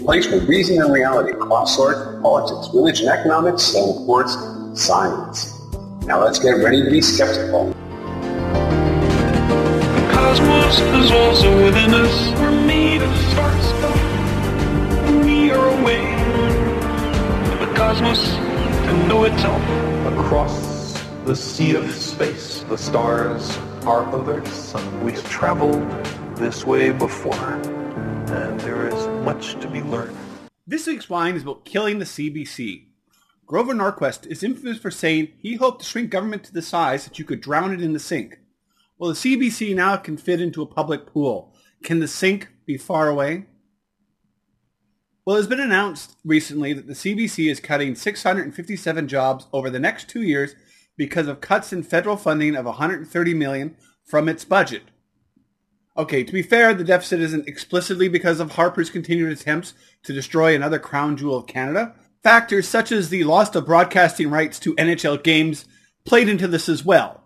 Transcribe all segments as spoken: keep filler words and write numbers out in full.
a place where reason and reality cross swords, politics, religion, economics, and of course, science. Now let's get ready to be skeptical. The cosmos is also within us. We're made of stars. We are a way for the cosmos to know itself. Across the sea of space, the stars are others. We have traveled this way before, and there is much to be learned. This week's wine is about killing the C B C. Grover Norquist is infamous for saying he hoped to shrink government to the size that you could drown it in the sink. Well, the C B C now can fit into a public pool. Can the sink be far away? Well, it's been announced recently that the C B C is cutting six hundred fifty-seven jobs over the next two years because of cuts in federal funding of one hundred thirty million dollars from its budget. Okay, to be fair, the deficit isn't explicitly because of Harper's continued attempts to destroy another crown jewel of Canada. Factors such as the loss of broadcasting rights to N H L games played into this as well.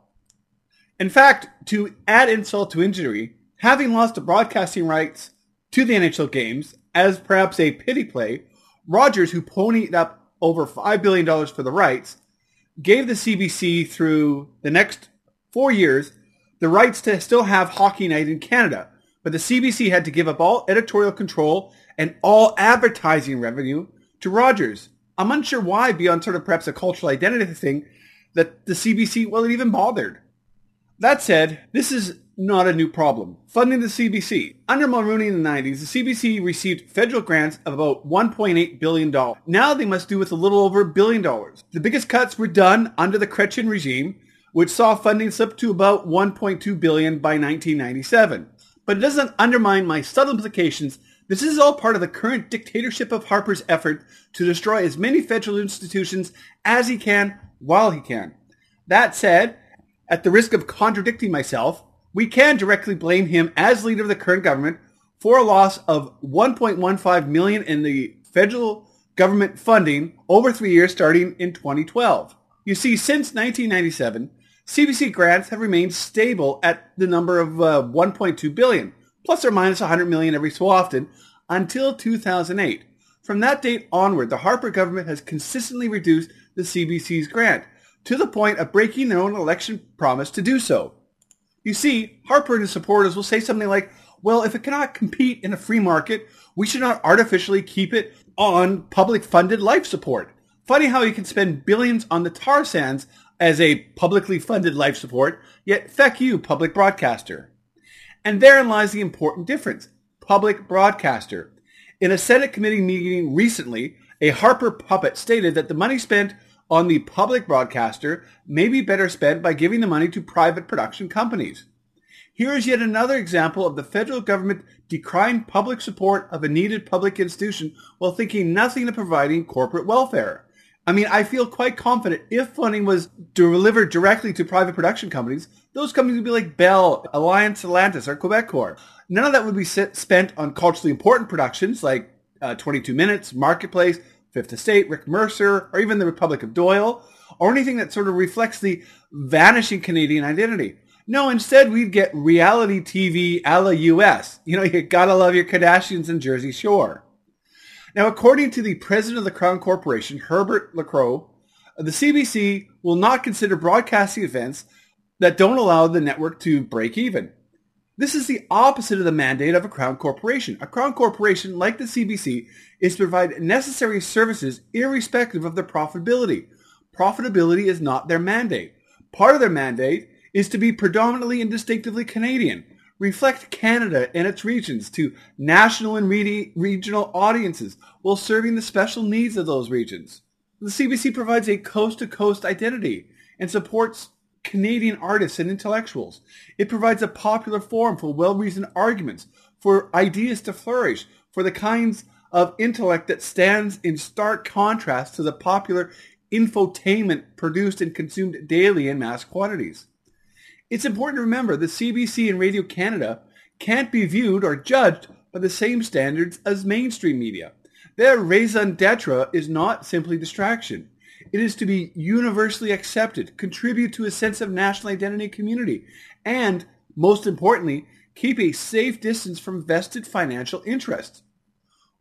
In fact, to add insult to injury, having lost the broadcasting rights to the N H L games as perhaps a pity play, Rogers, who ponied up over five billion dollars for the rights, gave the C B C through the next four years the rights to still have Hockey Night in Canada, but the C B C had to give up all editorial control and all advertising revenue to Rogers. I'm unsure why, beyond sort of perhaps a cultural identity thing, that the C B C, well, it even bothered. That said, this is not a new problem. Funding the C B C. Under Mulroney in the nineties, the C B C received federal grants of about one point eight billion dollars. Now they must do with a little over a billion dollars. The biggest cuts were done under the Chrétien regime, which saw funding slip to about one point two billion dollars by nineteen ninety-seven. But it doesn't undermine my subtle implications. This is all part of the current dictatorship of Harper's effort to destroy as many federal institutions as he can while he can. That said, at the risk of contradicting myself, we can directly blame him as leader of the current government for a loss of one point one five million dollars in the federal government funding over three years starting in twenty twelve. You see, since nineteen ninety-seven, C B C grants have remained stable at the number of uh, one point two billion dollars, plus or minus one hundred million dollars every so often, until two thousand eight. From that date onward, the Harper government has consistently reduced the C B C's grant, to the point of breaking their own election promise to do so. You see, Harper and his supporters will say something like, well, if it cannot compete in a free market, we should not artificially keep it on public-funded life support. Funny how you can spend billions on the tar sands as a publicly funded life support, yet feck you, public broadcaster. And therein lies the important difference. Public broadcaster. In a Senate committee meeting recently, a Harper puppet stated that the money spent on the public broadcaster may be better spent by giving the money to private production companies. Here is yet another example of the federal government decrying public support of a needed public institution while thinking nothing of providing corporate welfare. I mean, I feel quite confident if funding was delivered directly to private production companies, those companies would be like Bell, Alliance Atlantis, or Quebecor. None of that would be spent on culturally important productions like uh, twenty-two minutes, Marketplace, Fifth Estate, Rick Mercer, or even the Republic of Doyle, or anything that sort of reflects the vanishing Canadian identity. No, instead we'd get reality T V a la U S. You know, you gotta love your Kardashians and Jersey Shore. Now, according to the president of the Crown Corporation, Herbert Lacroix, the C B C will not consider broadcasting events that don't allow the network to break even. This is the opposite of the mandate of a Crown Corporation. A Crown Corporation, like the C B C, is to provide necessary services irrespective of their profitability. Profitability is not their mandate. Part of their mandate is to be predominantly and distinctively Canadian, reflect Canada and its regions to national and re- regional audiences while serving the special needs of those regions. The C B C provides a coast-to-coast identity and supports Canadian artists and intellectuals. It provides a popular forum for well-reasoned arguments, for ideas to flourish, for the kinds of intellect that stands in stark contrast to the popular infotainment produced and consumed daily in mass quantities. It's important to remember the C B C and Radio Canada can't be viewed or judged by the same standards as mainstream media. Their raison d'etre is not simply distraction. It is to be universally accepted, contribute to a sense of national identity and community, and, most importantly, keep a safe distance from vested financial interests.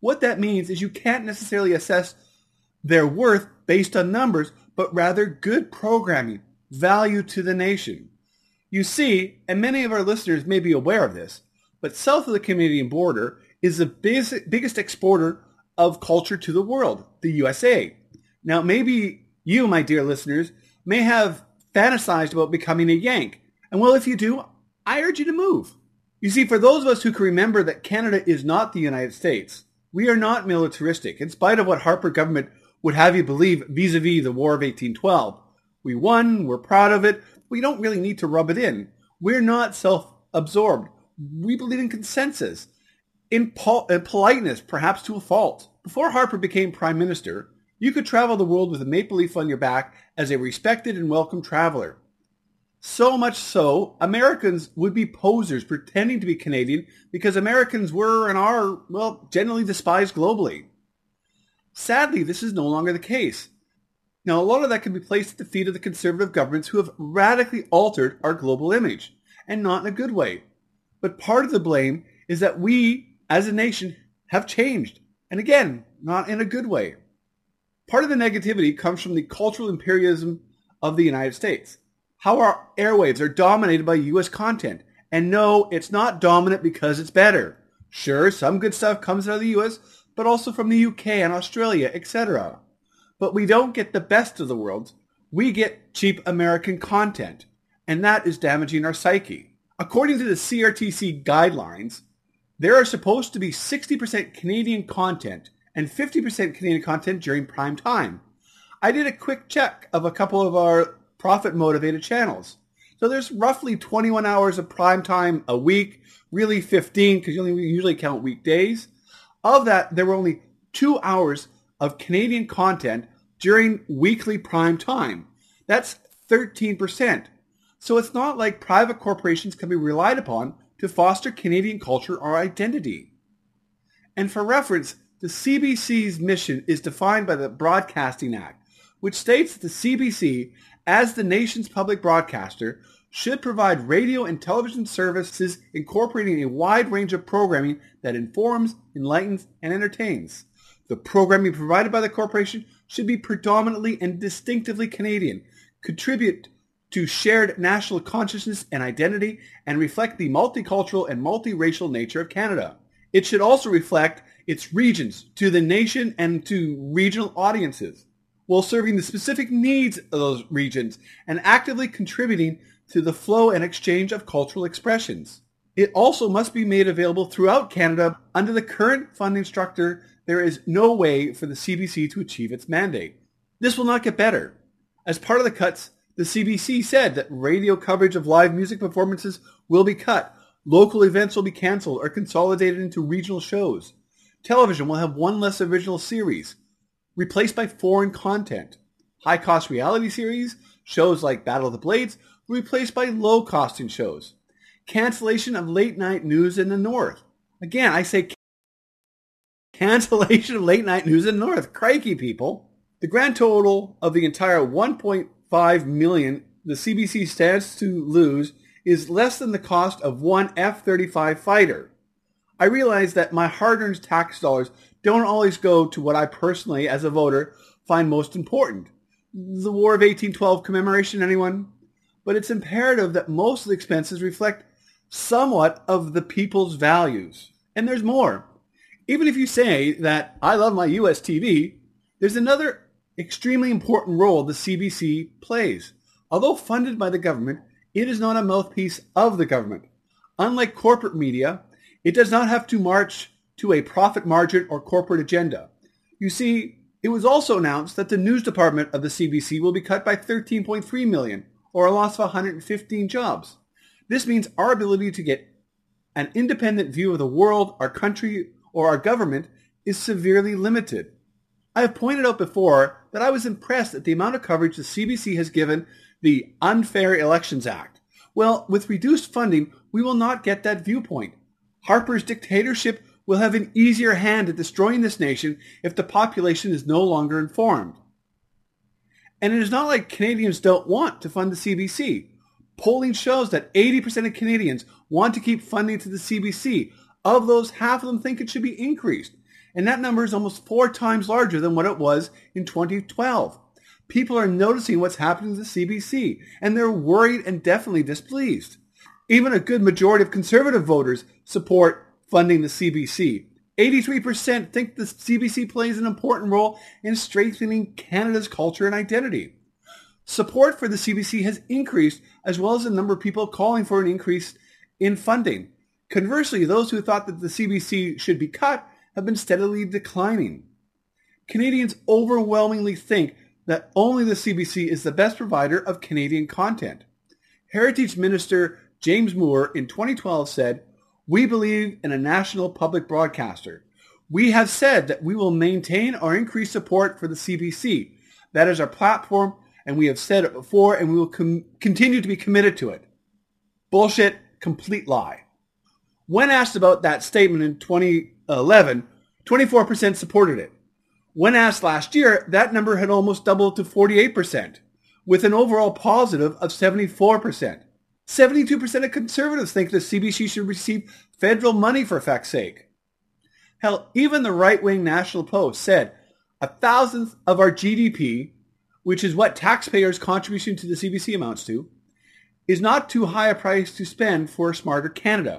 What that means is you can't necessarily assess their worth based on numbers, but rather good programming, value to the nation. You see, and many of our listeners may be aware of this, but south of the Canadian border is the biggest, biggest exporter of culture to the world, the U S A. Now, maybe you, my dear listeners, may have fantasized about becoming a Yank. And well, if you do, I urge you to move. You see, for those of us who can remember that Canada is not the United States, we are not militaristic, in spite of what Harper government would have you believe vis-a-vis the War of eighteen twelve. We won, we're proud of it, we don't really need to rub it in. We're not self-absorbed. We believe in consensus, in, pol- in politeness, perhaps to a fault. Before Harper became Prime Minister, you could travel the world with a maple leaf on your back as a respected and welcome traveler. So much so, Americans would be posers pretending to be Canadian because Americans were and are, well, generally despised globally. Sadly, this is no longer the case. Now, a lot of that can be placed at the feet of the conservative governments who have radically altered our global image, and not in a good way. But part of the blame is that we, as a nation, have changed, and again, not in a good way. Part of the negativity comes from the cultural imperialism of the United States. How our airwaves are dominated by U S content. And no, it's not dominant because it's better. Sure, some good stuff comes out of the U S, but also from the U K and Australia, et cetera. But we don't get the best of the world. We get cheap American content. And that is damaging our psyche. According to the C R T C guidelines, there are supposed to be sixty percent Canadian content and fifty percent Canadian content during prime time. I did a quick check of a couple of our profit-motivated channels. So there's roughly twenty-one hours of prime time a week, really fifteen because you only usually count weekdays. Of that, there were only two hours of Canadian content during weekly prime time. That's thirteen percent. So it's not like private corporations can be relied upon to foster Canadian culture or identity. And for reference, the C B C's mission is defined by the Broadcasting Act, which states that the C B C, as the nation's public broadcaster, should provide radio and television services incorporating a wide range of programming that informs, enlightens, and entertains. The programming provided by the corporation should be predominantly and distinctively Canadian, contribute to shared national consciousness and identity, and reflect the multicultural and multiracial nature of Canada. It should also reflect its regions to the nation and to regional audiences, while serving the specific needs of those regions and actively contributing to the flow and exchange of cultural expressions. It also must be made available throughout Canada. Under the current funding structure, there is no way for the C B C to achieve its mandate. This will not get better. As part of the cuts, the C B C said that radio coverage of live music performances will be cut, local events will be cancelled or consolidated into regional shows. Television will have one less original series, replaced by foreign content. High-cost reality series, shows like Battle of the Blades, will be replaced by low-costing shows. Cancellation of late-night news in the North. Again, I say cancellation of late-night news in the North. Crikey, people. The grand total of the entire one point five million dollars the C B C stands to lose is less than the cost of one F thirty-five fighter. I realize that my hard-earned tax dollars don't always go to what I personally, as a voter, find most important. The War of eighteen twelve commemoration, anyone? But it's imperative that most of the expenses reflect somewhat of the people's values. And there's more. Even if you say that I love my U S T V, there's another extremely important role the C B C plays. Although funded by the government, it is not a mouthpiece of the government. Unlike corporate media, it does not have to march to a profit margin or corporate agenda. You see, it was also announced that the news department of the C B C will be cut by thirteen point three million dollars, or a loss of one hundred fifteen jobs. This means our ability to get an independent view of the world, our country, or our government is severely limited. I have pointed out before that I was impressed at the amount of coverage the C B C has given the Unfair Elections Act. Well, with reduced funding, we will not get that viewpoint. Harper's dictatorship will have an easier hand at destroying this nation if the population is no longer informed. And it is not like Canadians don't want to fund the C B C. Polling shows that eighty percent of Canadians want to keep funding to the C B C. Of those, half of them think it should be increased. and that number is almost four times larger than what it was in twenty twelve. People are noticing what's happening to the C B C, and they're worried and definitely displeased. Even a good majority of conservative voters support funding the C B C. eighty-three percent think the C B C plays an important role in strengthening Canada's culture and identity. Support for the C B C has increased, as well as the number of people calling for an increase in funding. Conversely, those who thought that the C B C should be cut have been steadily declining. Canadians overwhelmingly think that only the C B C is the best provider of Canadian content. Heritage Minister James Moore in twenty twelve said, "We believe in a national public broadcaster. We have said that we will maintain or increase support for the C B C. That is our platform, and we have said it before, and we will com- continue to be committed to it." Bullshit, complete lie. When asked about that statement in twenty eleven, twenty-four percent supported it. When asked last year, that number had almost doubled to forty-eight percent, with an overall positive of seventy-four percent. seventy-two percent of conservatives think the C B C should receive federal money for feck's sake. Hell, even the right-wing National Post said a thousandth of our G D P, which is what taxpayers' contribution to the C B C amounts to, is not too high a price to spend for a smarter Canada.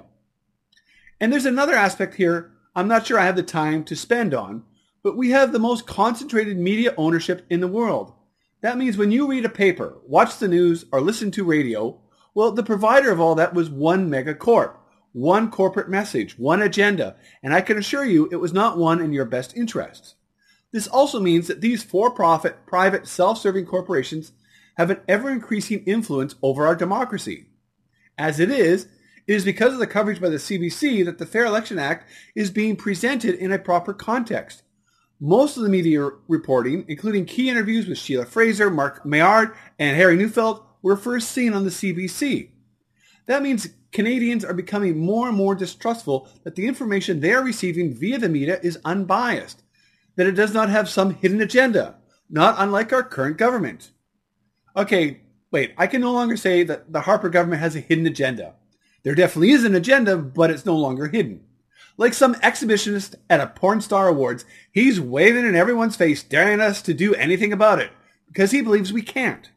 And there's another aspect here I'm not sure I have the time to spend on, but we have the most concentrated media ownership in the world. That means when you read a paper, watch the news, or listen to radio, well, the provider of all that was one megacorp, one corporate message, one agenda, and I can assure you it was not one in your best interests. This also means that these for-profit, private, self-serving corporations have an ever-increasing influence over our democracy. As it is, it is because of the coverage by the C B C that the Fair Election Act is being presented in a proper context. Most of the media reporting, including key interviews with Sheila Fraser, Mark Maillard, and Harry Neufeld, were first seen on the C B C. That means Canadians are becoming more and more distrustful that the information they are receiving via the media is unbiased, that it does not have some hidden agenda, not unlike our current government. Okay, wait, I can no longer say that the Harper government has a hidden agenda. There definitely is an agenda, but it's no longer hidden. Like some exhibitionist at a porn star awards, he's waving in everyone's face, daring us to do anything about it, because he believes we can't.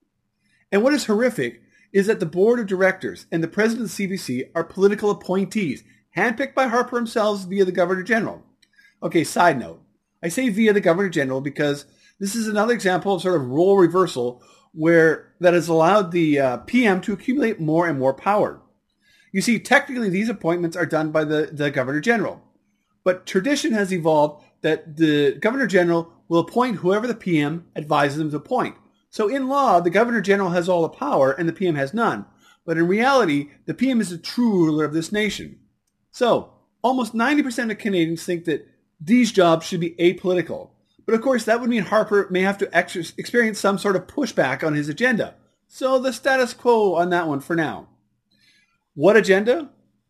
And what is horrific is that the board of directors and the president of the C B C are political appointees, handpicked by Harper himself via the Governor General. Okay, side note. I say via the Governor General because this is another example of sort of role reversal where that has allowed the uh, P M to accumulate more and more power. You see, technically these appointments are done by the, the Governor General, but tradition has evolved that the Governor General will appoint whoever the P M advises him to appoint. So in law, the Governor General has all the power and the P M has none. But in reality, the P M is the true ruler of this nation. So almost ninety percent of Canadians think that these jobs should be apolitical. But of course, that would mean Harper may have to ex- experience some sort of pushback on his agenda. So the status quo on that one for now. What agenda?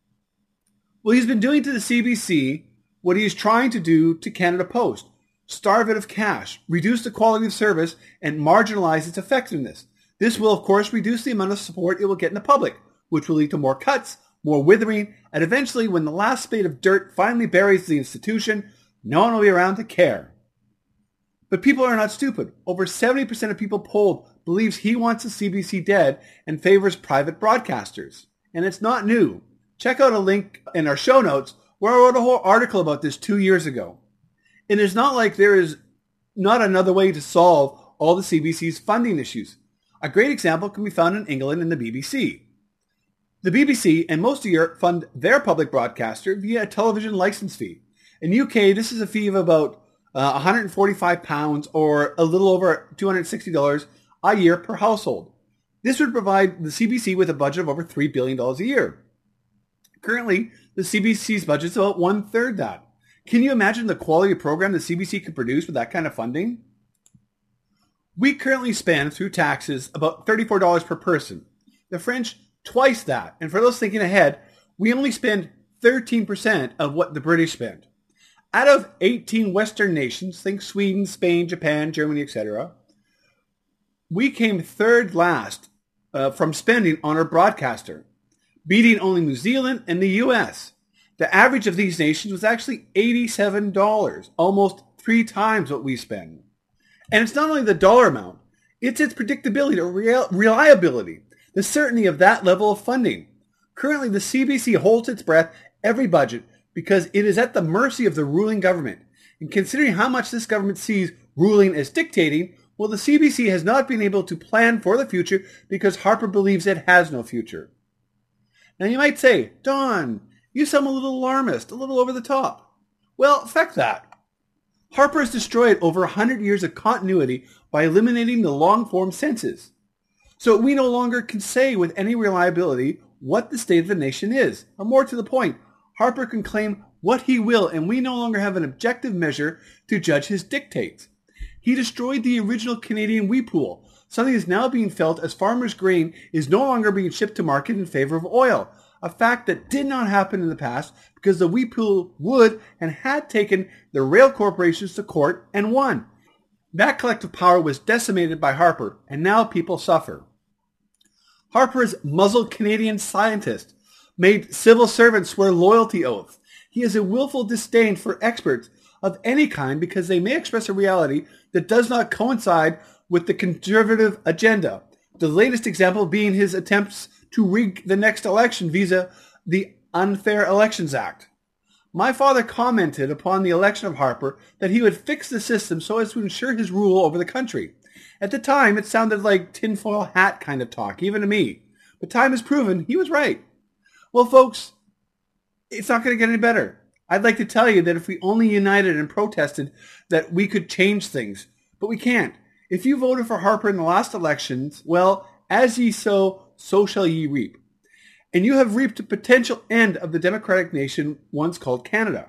Well, he's been doing to the C B C what he is trying to do to Canada Post. Starve it of cash, reduce the quality of service, and marginalize its effectiveness. This will, of course, reduce the amount of support it will get in the public, which will lead to more cuts, more withering, and eventually, when the last spade of dirt finally buries the institution, no one will be around to care. But people are not stupid. Over seventy percent of people polled believes he wants the C B C dead and favors private broadcasters. And it's not new. Check out a link in our show notes where I wrote a whole article about this two years ago. And it's not like there is not another way to solve all the C B C's funding issues. A great example can be found in England in the B B C. The B B C and most of Europe fund their public broadcaster via a television license fee. In the U K, this is a fee of about uh, one hundred forty-five pounds or a little over two hundred sixty dollars a year per household. This would provide the C B C with a budget of over three billion dollars a year. Currently, the C B C's budget is about one-third that. Can you imagine the quality of program the C B C could produce with that kind of funding? We currently spend, through taxes, about thirty-four dollars per person. The French, twice that. And for those thinking ahead, we only spend thirteen percent of what the British spend. Out of eighteen Western nations, think Sweden, Spain, Japan, Germany, et cetera, we came third last uh, from spending on our broadcaster, beating only New Zealand and the U S. The average of these nations was actually eighty-seven dollars, almost three times what we spend. And it's not only the dollar amount, it's its predictability or real, reliability, the certainty of that level of funding. Currently, the C B C holds its breath every budget because it is at the mercy of the ruling government. And considering how much this government sees ruling as dictating, well, the C B C has not been able to plan for the future because Harper believes it has no future. Now you might say, Don, you sound a little alarmist, a little over the top. Well, feck that. Harper has destroyed over one hundred years of continuity by eliminating the long-form senses. So we no longer can say with any reliability what the state of the nation is. Or more to the point, Harper can claim what he will, and we no longer have an objective measure to judge his dictates. He destroyed the original Canadian wheat pool, something is now being felt as farmers' grain is no longer being shipped to market in favor of oil, a fact that did not happen in the past because the wheat pool would and had taken the rail corporations to court and won. That collective power was decimated by Harper, and now people suffer. Harper has muzzled Canadian scientists, made civil servants swear loyalty oaths. He has a willful disdain for experts of any kind because they may express a reality that does not coincide with the conservative agenda. The latest example being his attempts to rig the next election via the Unfair Elections Act. My father commented upon the election of Harper that he would fix the system so as to ensure his rule over the country. At the time, it sounded like tinfoil hat kind of talk, even to me. But time has proven he was right. Well, folks, it's not going to get any better. I'd like to tell you that if we only united and protested, that we could change things. But we can't. If you voted for Harper in the last elections, well, as ye sow, so shall ye reap. And you have reaped a potential end of the democratic nation once called Canada.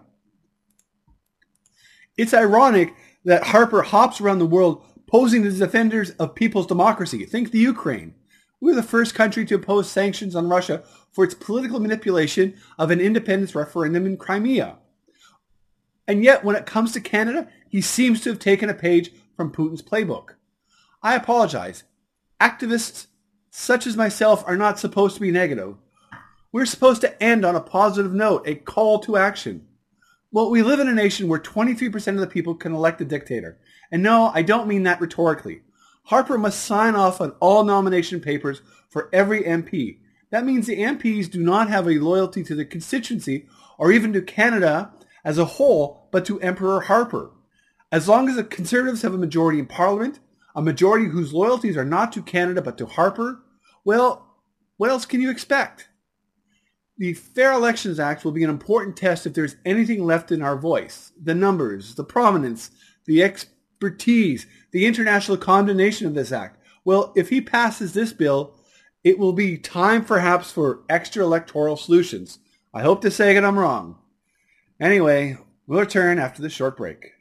It's ironic that Harper hops around the world posing as defenders of people's democracy. Think the Ukraine. We were the first country to impose sanctions on Russia for its political manipulation of an independence referendum in Crimea. And yet, when it comes to Canada, he seems to have taken a page from Putin's playbook. I apologize. Activists such as myself are not supposed to be negative. We're supposed to end on a positive note, a call to action. Well, we live in a nation where twenty-three percent of the people can elect a dictator. And no, I don't mean that rhetorically. Harper must sign off on all nomination papers for every M P. That means the M Ps do not have a loyalty to the constituency or even to Canada as a whole, but to Emperor Harper. As long as the Conservatives have a majority in Parliament, a majority whose loyalties are not to Canada but to Harper, well, what else can you expect? The Fair Elections Act will be an important test if there's anything left in our voice. The numbers, the prominence, the expertise, the international condemnation of this act. Well, if he passes this bill, it will be time perhaps for extra electoral solutions. I hope to say that I'm wrong. Anyway, we'll return after this short break.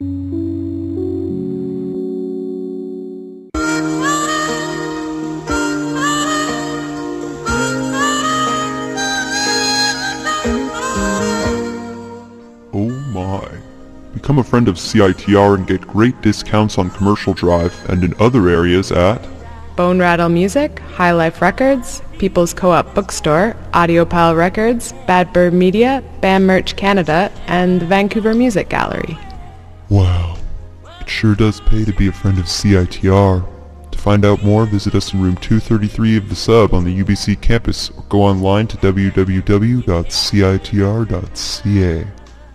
Become a friend of C I T R and get great discounts on Commercial Drive and in other areas at Bone Rattle Music, High Life Records, People's Co-op Bookstore, Audiopile Records, Bad Bird Media, Bam Merch Canada, and the Vancouver Music Gallery. Wow, it sure does pay to be a friend of C I T R. To find out more, visit us in room two thirty-three of the Sub on the U B C campus or go online to w w w dot c i t r dot c a.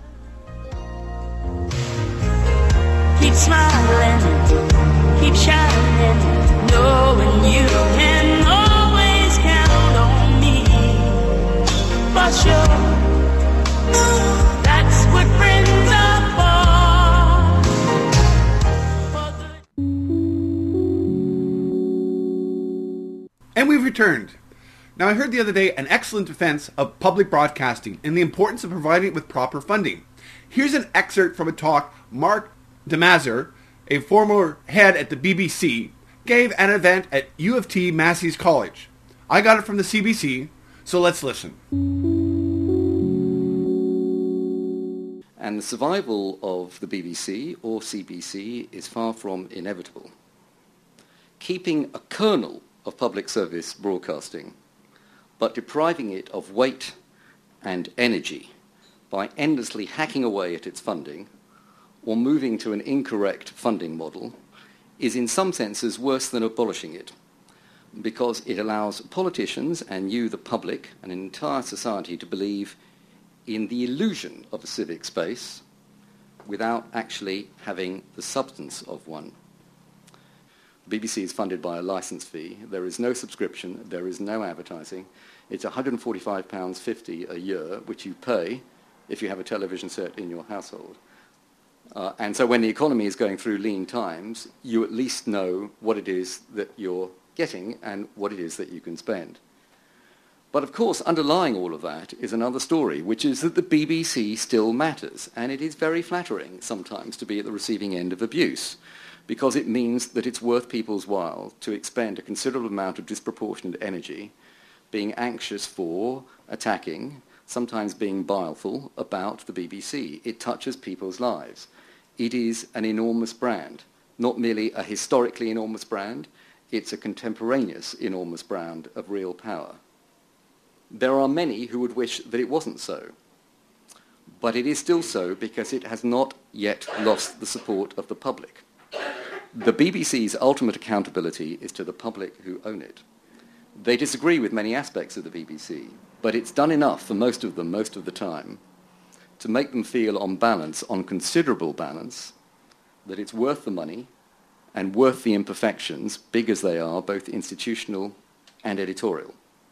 Keep smiling, keep shining, knowing you can always count on me. For sure, that's what friends are for. And we've returned. Now, I heard the other day an excellent defense of public broadcasting and the importance of providing it with proper funding. Here's an excerpt from a talk Mark DeMazer, a former head at the B B C, gave at an event at U of T Massey's College. I got it from the C B C, so let's listen. And the survival of the B B C or C B C is far from inevitable. Keeping a kernel of public service broadcasting, but depriving it of weight and energy by endlessly hacking away at its funding or moving to an incorrect funding model is in some senses worse than abolishing it, because it allows politicians and you, the public, and an entire society to believe in the illusion of a civic space without actually having the substance of one. The B B C is funded by a licence fee. There is no subscription. There is no advertising. It's one hundred forty-five pounds fifty a year, which you pay if you have a television set in your household. Uh, and so when the economy is going through lean times, you at least know what it is that you're getting and what it is that you can spend. But of course, underlying all of that is another story, which is that the B B C still matters. And it is very flattering sometimes to be at the receiving end of abuse, because it means that it's worth people's while to expend a considerable amount of disproportionate energy being anxious for, attacking, sometimes being bileful about the B B C. It touches people's lives. It is an enormous brand, not merely a historically enormous brand, it's a contemporaneous enormous brand of real power. There are many who would wish that it wasn't so, but it is still so because it has not yet lost the support of the public. The B B C's ultimate accountability is to the public who own it. They disagree with many aspects of the B B C, but it's done enough for most of them most of the time to make them feel on balance, on considerable balance, that it's worth the money and worth the imperfections, big as they are, both institutional and editorial.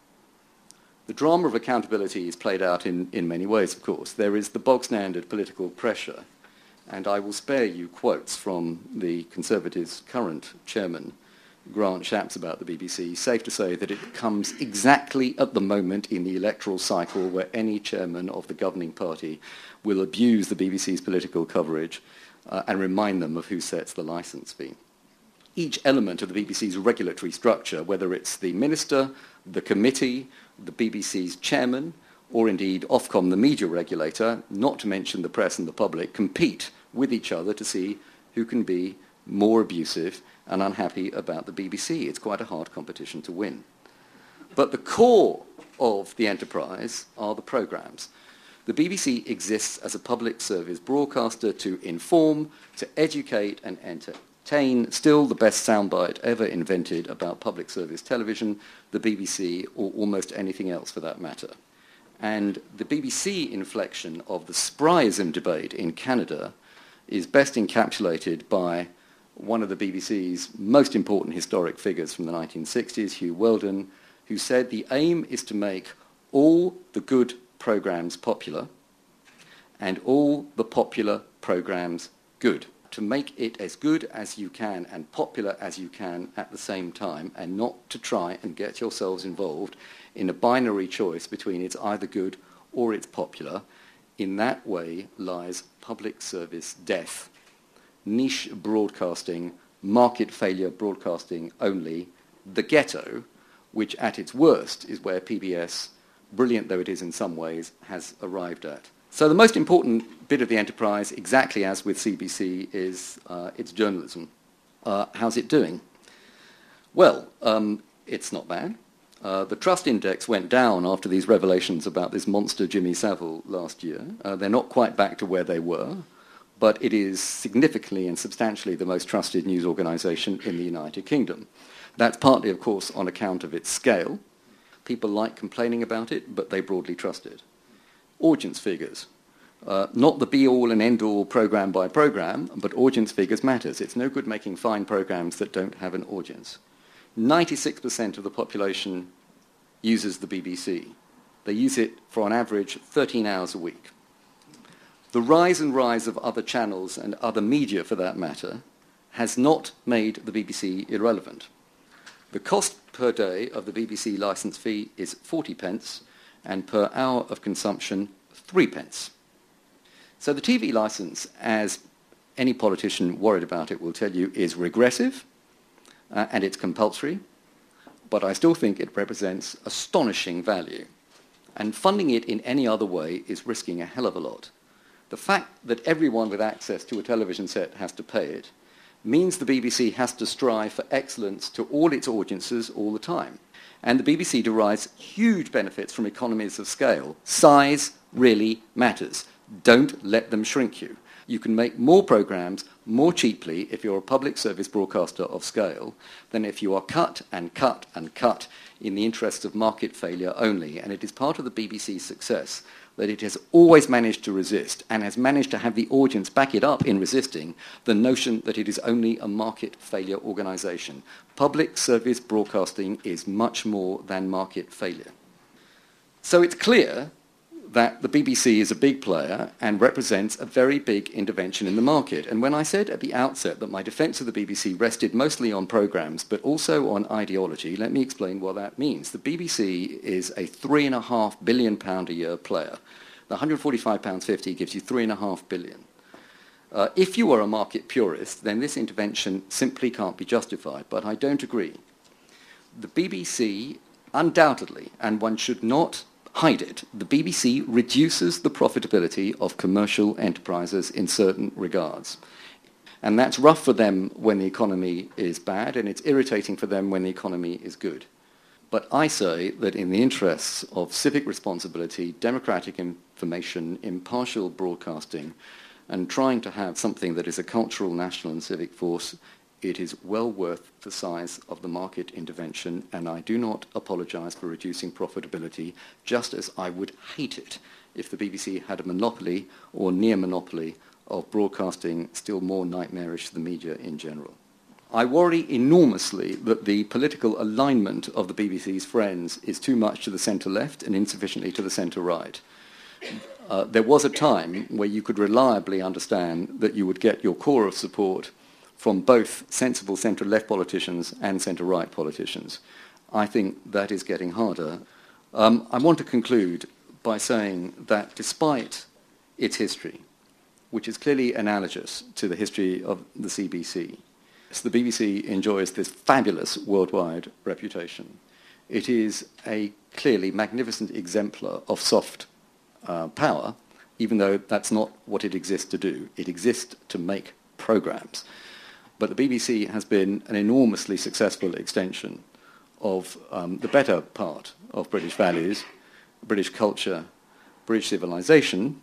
The drama of accountability is played out in, in many ways, of course. There is the bog-standard political pressure, and I will spare you quotes from the Conservatives' current chairman, Grant Shapps, about the B B C. Safe to say that it comes exactly at the moment in the electoral cycle where any chairman of the governing party will abuse the B B C's political coverage uh, and remind them of who sets the licence fee. Each element of the B B C's regulatory structure, whether it's the minister, the committee, the B B C's chairman, or indeed Ofcom, the media regulator, not to mention the press and the public, compete with each other to see who can be more abusive and unhappy about the B B C. It's quite a hard competition to win. But the core of the enterprise are the programmes. The B B C exists as a public service broadcaster to inform, to educate and entertain. Still the best soundbite ever invented about public service television, the B B C, or almost anything else for that matter. And the B B C inflection of the Spryism debate in Canada is best encapsulated by one of the B B C's most important historic figures from the nineteen sixties, Hugh Weldon, who said the aim is to make all the good programmes popular and all the popular programmes good. To make it as good as you can and popular as you can at the same time, and not to try and get yourselves involved in a binary choice between it's either good or it's popular. In that way lies public service death. Niche broadcasting, market failure broadcasting only, the ghetto, which at its worst is where P B S, brilliant though it is in some ways, has arrived at. So the most important bit of the enterprise, exactly as with C B C, is uh, its journalism. Uh, how's it doing? Well, um, it's not bad. Uh, the trust index went down after these revelations about this monster Jimmy Savile last year. Uh, they're not quite back to where they were, but it is significantly and substantially the most trusted news organisation in the United Kingdom. That's partly, of course, on account of its scale. People like complaining about it, but they broadly trust it. Audience figures. Uh, not the be-all and end-all programme by programme, but audience figures matters. It's no good making fine programmes that don't have an audience. ninety-six percent of the population uses the B B C. They use it for on average thirteen hours a week. The rise and rise of other channels and other media, for that matter, has not made the B B C irrelevant. The cost per day of the B B C licence fee is forty pence, and per hour of consumption, three pence. So the T V licence, as any politician worried about it will tell you, is regressive, uh, and it's compulsory, but I still think it represents astonishing value. And funding it in any other way is risking a hell of a lot. The fact that everyone with access to a television set has to pay it means the B B C has to strive for excellence to all its audiences all the time. And the B B C derives huge benefits from economies of scale, size, really matters. Don't let them shrink you. You can make more programs more cheaply if you're a public service broadcaster of scale than if you are cut and cut and cut in the interests of market failure only. And it is part of the B B C's success that it has always managed to resist and has managed to have the audience back it up in resisting the notion that it is only a market failure organisation. Public service broadcasting is much more than market failure. So it's clear that the B B C is a big player and represents a very big intervention in the market. And when I said at the outset that my defence of the B B C rested mostly on programmes but also on ideology, let me explain what that means. The B B C is a three and a half billion pound a year player. The one hundred forty-five pounds fifty gives you three and a half billion. Uh, if you are a market purist, then this intervention simply can't be justified, but I don't agree. The B B C, undoubtedly, and one should not hide it, the B B C reduces the profitability of commercial enterprises in certain regards. And that's rough for them when the economy is bad, and it's irritating for them when the economy is good. But I say that in the interests of civic responsibility, democratic information, impartial broadcasting, and trying to have something that is a cultural, national and civic force, it is well worth the size of the market intervention, and I do not apologise for reducing profitability, just as I would hate it if the B B C had a monopoly or near monopoly of broadcasting, still more nightmarish to the media in general. I worry enormously that the political alignment of the B B C's friends is too much to the centre-left and insufficiently to the centre-right. Uh, there was a time where you could reliably understand that you would get your core of support from both sensible centre-left politicians and centre-right politicians. I think that is getting harder. Um, I want to conclude by saying that despite its history, which is clearly analogous to the history of the C B C, the B B C enjoys this fabulous worldwide reputation. It is a clearly magnificent exemplar of soft uh, power, even though that's not what it exists to do. It exists to make programs. But the B B C has been an enormously successful extension of um, the better part of British values, British culture, British civilization.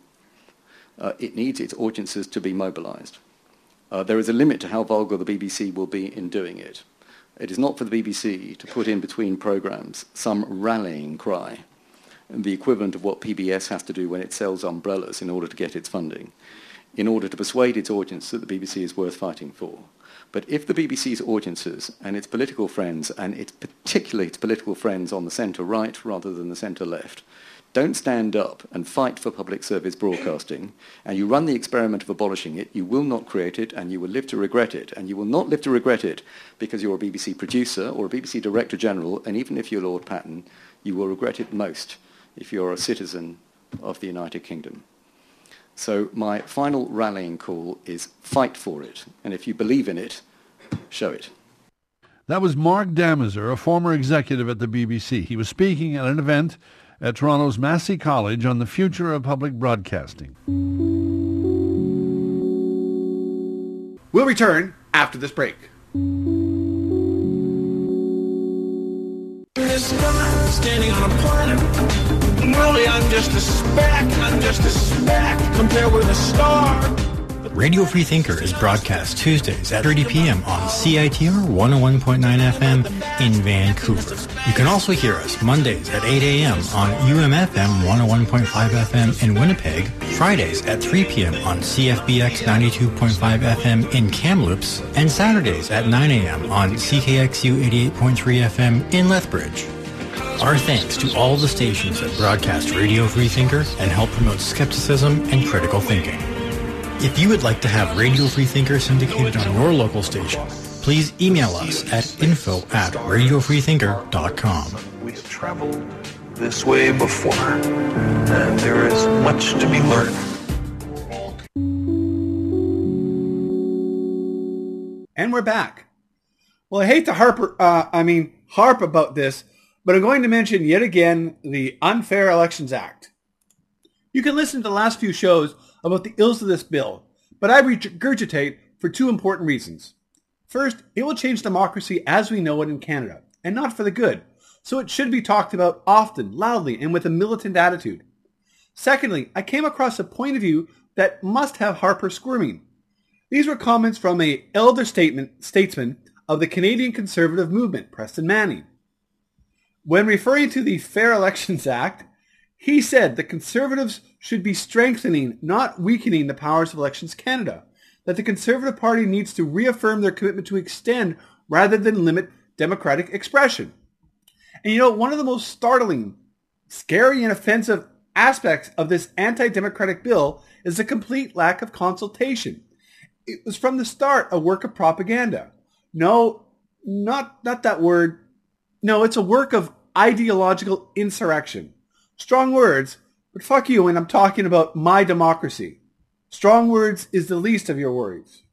Uh, it needs its audiences to be mobilized. Uh, there is a limit to how vulgar the B B C will be in doing it. It is not for the B B C to put in between programs some rallying cry, the equivalent of what P B S has to do when it sells umbrellas in order to get its funding, in order to persuade its audience that the B B C is worth fighting for. But if the B B C's audiences and its political friends, and its particularly its political friends on the centre-right rather than the centre-left, don't stand up and fight for public service broadcasting, and you run the experiment of abolishing it, you will not create it, and you will live to regret it. And you will not live to regret it because you're a B B C producer or a B B C Director General, and even if you're Lord Patten, you will regret it most if you're a citizen of the United Kingdom. So my final rallying call is fight for it. And if you believe in it, show it. That was Mark Damiser, a former executive at the B B C. He was speaking at an event at Toronto's Massey College on the future of public broadcasting. We'll return after this break. Standing on a planet. Really, I'm just a speck, I'm just a speck, compared with a star. Radio Free Thinker is broadcast Tuesdays at thirty p.m. on C I T R one oh one point nine F M in Vancouver. You can also hear us Mondays at eight a.m. on U M F M one oh one point five F M in Winnipeg, Fridays at three p.m. on C F B X ninety-two point five F M in Kamloops, and Saturdays at nine a.m. on C K X U eighty-eight point three F M in Lethbridge. Our thanks to all the stations that broadcast Radio Free Thinker and help promote skepticism and critical thinking. If you would like to have Radio Free Thinker syndicated on your local station, please email us at info at radio free thinker dot com. We've traveled this way before, and there is much to be learned. And we're back. Well, I hate to harp, uh, I mean, harp about this, but I'm going to mention yet again the Unfair Elections Act. You can listen to the last few shows about the ills of this bill, but I regurgitate for two important reasons. First, it will change democracy as we know it in Canada, and not for the good, so it should be talked about often, loudly, and with a militant attitude. Secondly, I came across a point of view that must have Harper squirming. These were comments from a elder statement, statesman of the Canadian Conservative movement, Preston Manning. When referring to the Fair Elections Act, he said the Conservatives should be strengthening, not weakening, the powers of Elections Canada, that the Conservative Party needs to reaffirm their commitment to extend rather than limit democratic expression. And you know, one of the most startling, scary, and offensive aspects of this anti-democratic bill is the complete lack of consultation. It was from the start a work of propaganda. No, not, not that word. No, it's a work of ideological insurrection. Strong words, but fuck you when I'm talking about my democracy. Strong words is the least of your worries.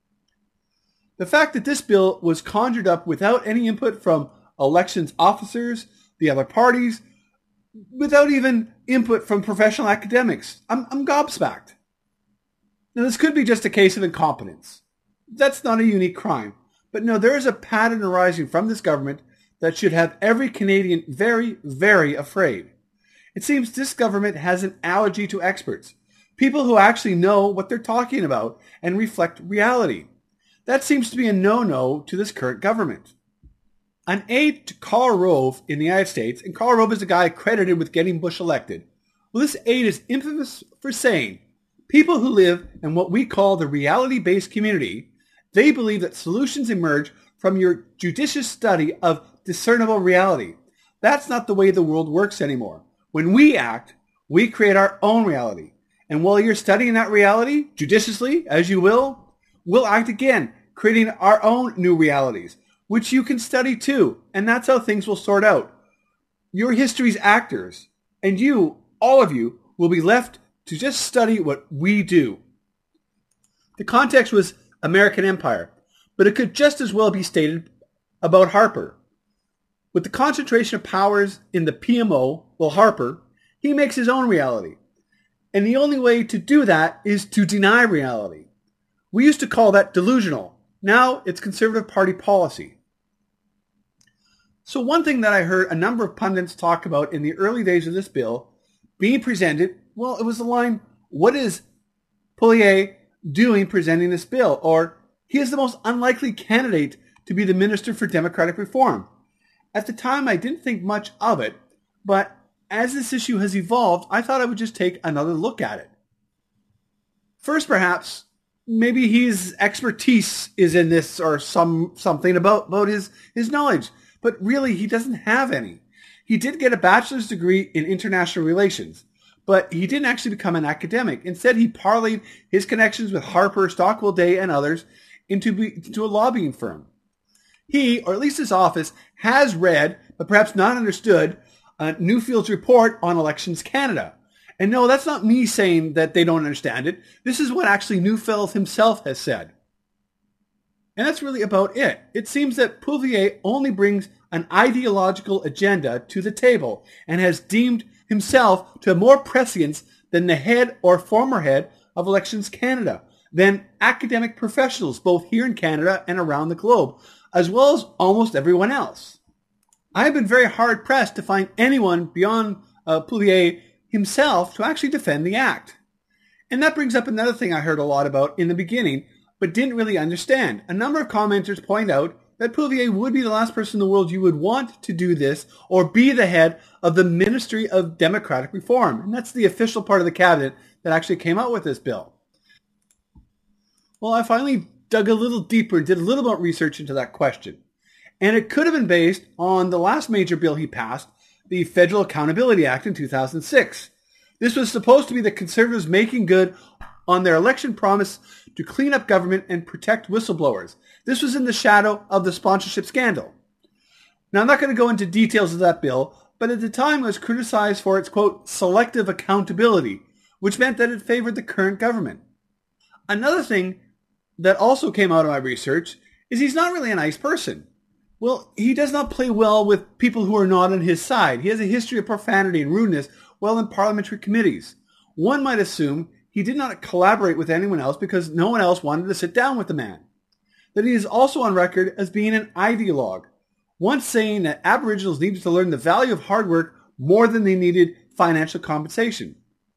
The fact that this bill was conjured up without any input from elections officers, the other parties, without even input from professional academics, I'm, I'm gobsmacked. Now, this could be just a case of incompetence. That's not a unique crime. But no, there is a pattern arising from this government that should have every Canadian very, very afraid. It seems this government has an allergy to experts, people who actually know what they're talking about and reflect reality. That seems to be a no-no to this current government. An aide to Karl Rove in the United States, and Karl Rove is the guy credited with getting Bush elected. Well, this aide is infamous for saying, people who live in what we call the reality-based community, they believe that solutions emerge from your judicious study of discernible reality. That's not the way the world works anymore. When we act, we create our own reality. And while you're studying that reality, judiciously, as you will, we'll act again, creating our own new realities, which you can study too. And that's how things will sort out. You're history's actors, and you, all of you, will be left to just study what we do. The context was American Empire, but it could just as well be stated about Harper. With the concentration of powers in the P M O, well, Harper, he makes his own reality. And the only way to do that is to deny reality. We used to call that delusional. Now it's Conservative Party policy. So one thing that I heard a number of pundits talk about in the early days of this bill being presented, well, it was the line, what is Poilievre doing presenting this bill? Or, he is the most unlikely candidate to be the Minister for Democratic Reform. At the time, I didn't think much of it, but as this issue has evolved, I thought I would just take another look at it. First, perhaps, maybe his expertise is in this or some something about, about his, his knowledge, but really he doesn't have any. He did get a bachelor's degree in international relations, but he didn't actually become an academic. Instead, he parlayed his connections with Harper, Stockwell Day, and others into, into a lobbying firm. He, or at least his office, has read, but perhaps not understood, uh, Newfield's report on Elections Canada. And no, that's not me saying that they don't understand it. This is what actually Neufeld himself has said. And that's really about it. It seems that Poilievre only brings an ideological agenda to the table and has deemed himself to have more prescience than the head or former head of Elections Canada, than academic professionals both here in Canada and around the globe, as well as almost everyone else. I have been very hard-pressed to find anyone beyond uh, Poilievre himself to actually defend the act. And that brings up another thing I heard a lot about in the beginning, but didn't really understand. A number of commenters point out that Poilievre would be the last person in the world you would want to do this or be the head of the Ministry of Democratic Reform. And that's the official part of the cabinet that actually came out with this bill. Well, I finally dug a little deeper and did a little more research into that question. And it could have been based on the last major bill he passed, the Federal Accountability Act in two thousand six. This was supposed to be the Conservatives making good on their election promise to clean up government and protect whistleblowers. This was in the shadow of the sponsorship scandal. Now, I'm not going to go into details of that bill, but at the time it was criticized for its, quote, selective accountability, which meant that it favored the current government. Another thing that also came out of my research is he's not really a nice person. Well, he does not play well with people who are not on his side. He has a history of profanity and rudeness while in parliamentary committees. One might assume he did not collaborate with anyone else because no one else wanted to sit down with the man. That he is also on record as being an ideologue, once saying that Aboriginals needed to learn the value of hard work more than they needed financial compensation.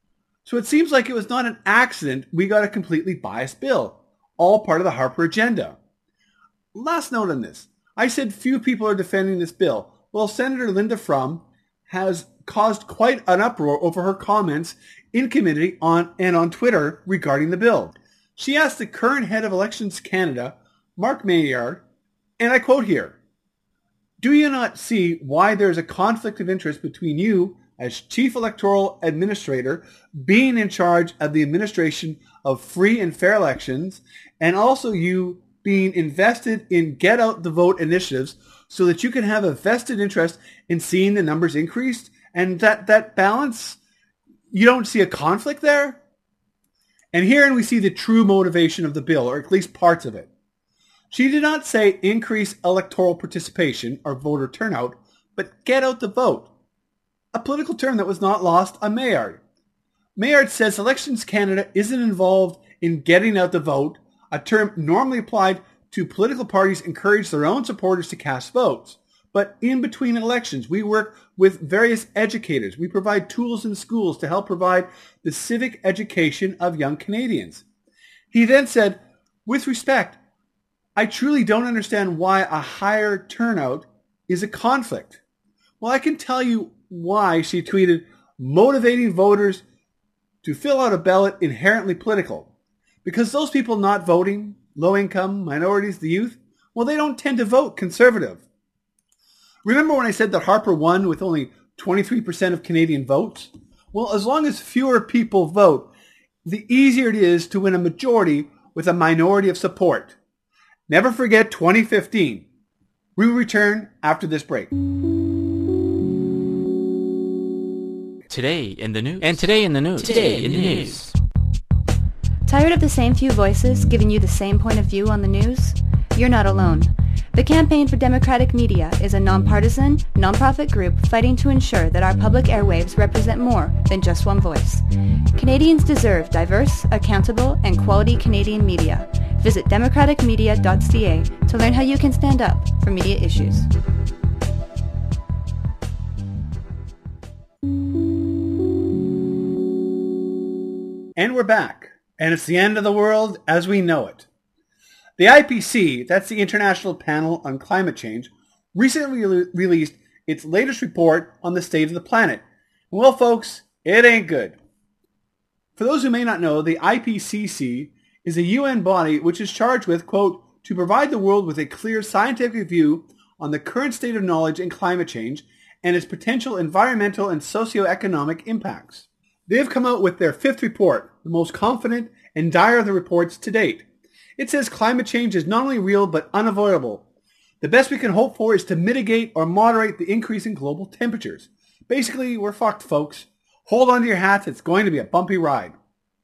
So it seems like it was not an accident we got a completely biased bill, all part of the Harper agenda. Last note on this. I said few people are defending this bill. Well, Senator Linda Frum has caused quite an uproar over her comments in committee on and on Twitter regarding the bill. She asked the current head of Elections Canada, Mark Maillard, and I quote here, "Do you not see why there is a conflict of interest between you as Chief Electoral Administrator being in charge of the administration of free and fair elections, and also you being invested in get out the vote initiatives so that you can have a vested interest in seeing the numbers increased, and that, that balance, you don't see a conflict there?" And herein we see the true motivation of the bill, or at least parts of it. She did not say increase electoral participation or voter turnout, but get out the vote, a political term that was not lost on Maillard. Maillard says Elections Canada isn't involved in getting out the vote, a term normally applied to political parties encourage their own supporters to cast votes. But in between elections, we work with various educators. We provide tools in schools to help provide the civic education of young Canadians. He then said, with respect, I truly don't understand why a higher turnout is a conflict. Well, I can tell you why, she tweeted, motivating voters to fill out a ballot inherently political. Because those people not voting, low income, minorities, the youth, well, they don't tend to vote conservative. Remember when I said that Harper won with only twenty-three percent of Canadian votes? Well, as long as fewer people vote, the easier it is to win a majority with a minority of support. Never forget twenty fifteen. We will return after this break. Today in the news. And today in the news. Today in the news. Tired of the same few voices giving you the same point of view on the news? You're not alone. The Campaign for Democratic Media is a nonpartisan, nonprofit group fighting to ensure that our public airwaves represent more than just one voice. Canadians deserve diverse, accountable, and quality Canadian media. Visit democratic media dot c a to learn how you can stand up for media issues. And we're back. And it's the end of the world as we know it. The I P C, that's the International Panel on Climate Change, recently re- released its latest report on the state of the planet. And well, folks, it ain't good. For those who may not know, the I P C C is a U N body which is charged with, quote, to provide the world with a clear scientific view on the current state of knowledge in climate change and its potential environmental and socioeconomic impacts. They have come out with their fifth report, the most confident and dire of the reports to date. It says climate change is not only real but unavoidable. The best we can hope for is to mitigate or moderate the increase in global temperatures. Basically, we're fucked, folks. Hold on to your hats, it's going to be a bumpy ride.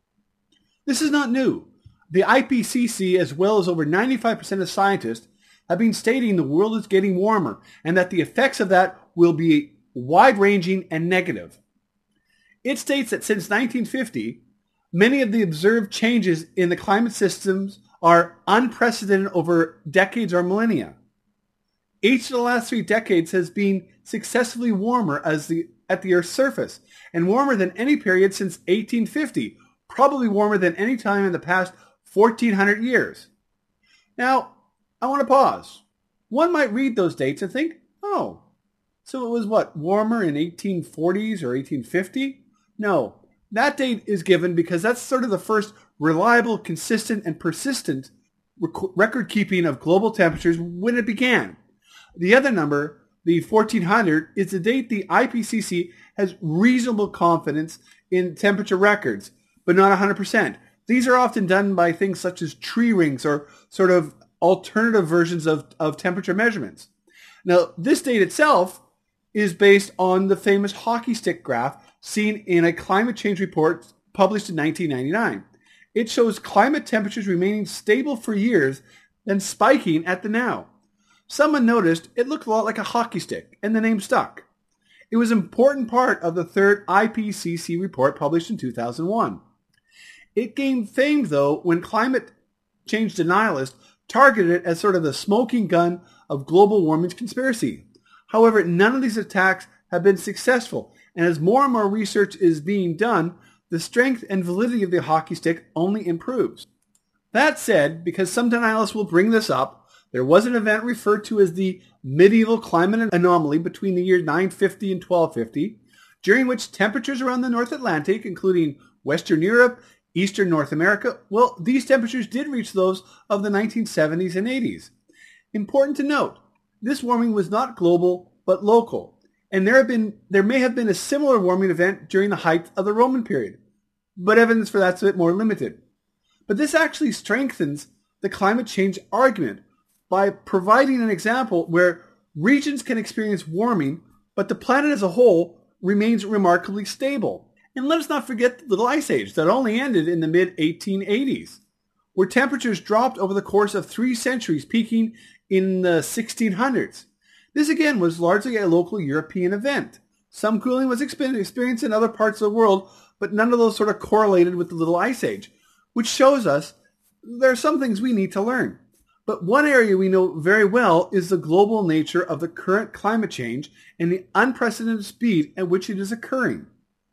This is not new. The I P C C, as well as over ninety-five percent of scientists, have been stating the world is getting warmer and that the effects of that will be wide-ranging and negative. It states that since nineteen fifty, many of the observed changes in the climate systems are unprecedented over decades or millennia. Each of the last three decades has been successively warmer as the, at the Earth's surface, and warmer than any period since eighteen fifty, probably warmer than any time in the past fourteen hundred years. Now, I want to pause. One might read those dates and think, oh, so it was what, warmer in eighteen forties or eighteen fifty? No. That date is given because that's sort of the first reliable, consistent, and persistent rec- record-keeping of global temperatures when it began. The other number, the fourteen hundred, is the date the I P C C has reasonable confidence in temperature records, but not one hundred percent. These are often done by things such as tree rings or sort of alternative versions of, of temperature measurements. Now, this date itself is based on the famous hockey stick graph seen in a climate change report published in nineteen ninety-nine. It shows climate temperatures remaining stable for years, then spiking at the now. Someone noticed it looked a lot like a hockey stick, and the name stuck. It was an important part of the third I P C C report published in two thousand one. It gained fame, though, when climate change denialists targeted it as sort of the smoking gun of global warming conspiracy. However, none of these attacks have been successful, and as more and more research is being done, the strength and validity of the hockey stick only improves. That said, because some denialists will bring this up, there was an event referred to as the medieval climate anomaly between the year nine fifty and twelve fifty, during which temperatures around the North Atlantic, including Western Europe, Eastern North America, well, these temperatures did reach those of the nineteen seventies and eighties. Important to note, this warming was not global, but local, and there have been there may have been a similar warming event during the height of the Roman period, but evidence for that's a bit more limited. But this actually strengthens the climate change argument by providing an example where regions can experience warming, but the planet as a whole remains remarkably stable. And let us not forget the Little Ice Age that only ended in the mid eighteen eighties, where temperatures dropped over the course of three centuries, peaking in the sixteen hundreds. This again was largely a local European event. Some cooling was experienced in other parts of the world, but none of those sort of correlated with the Little Ice Age, which shows us there are some things we need to learn. But one area we know very well is the global nature of the current climate change and the unprecedented speed at which it is occurring.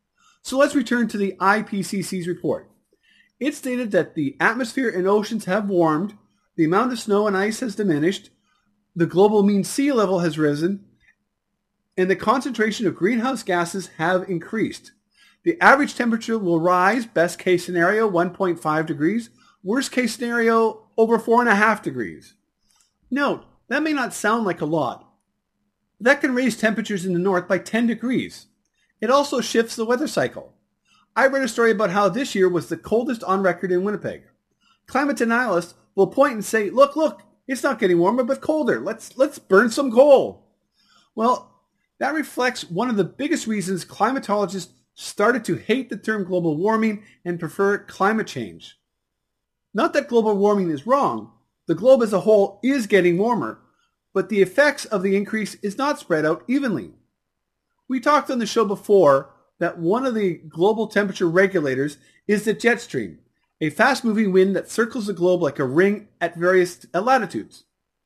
So let's return to the I P C C's report. It stated that the atmosphere and oceans have warmed, the amount of snow and ice has diminished, the global mean sea level has risen, and the concentration of greenhouse gases have increased. The average temperature will rise, best case scenario, one point five degrees, worst case scenario, over four point five degrees. Note, that may not sound like a lot. That can raise temperatures in the north by ten degrees. It also shifts the weather cycle. I read a story about how this year was the coldest on record in Winnipeg. Climate denialists will point and say, look, look, it's not getting warmer, but colder. Let's, let's burn some coal. Well, that reflects one of the biggest reasons climatologists started to hate the term global warming and prefer climate change. Not that global warming is wrong. The globe as a whole is getting warmer, but the effects of the increase is not spread out evenly. We talked on the show before that one of the global temperature regulators is the jet stream, a fast-moving wind that circles the globe like a ring at various latitudes.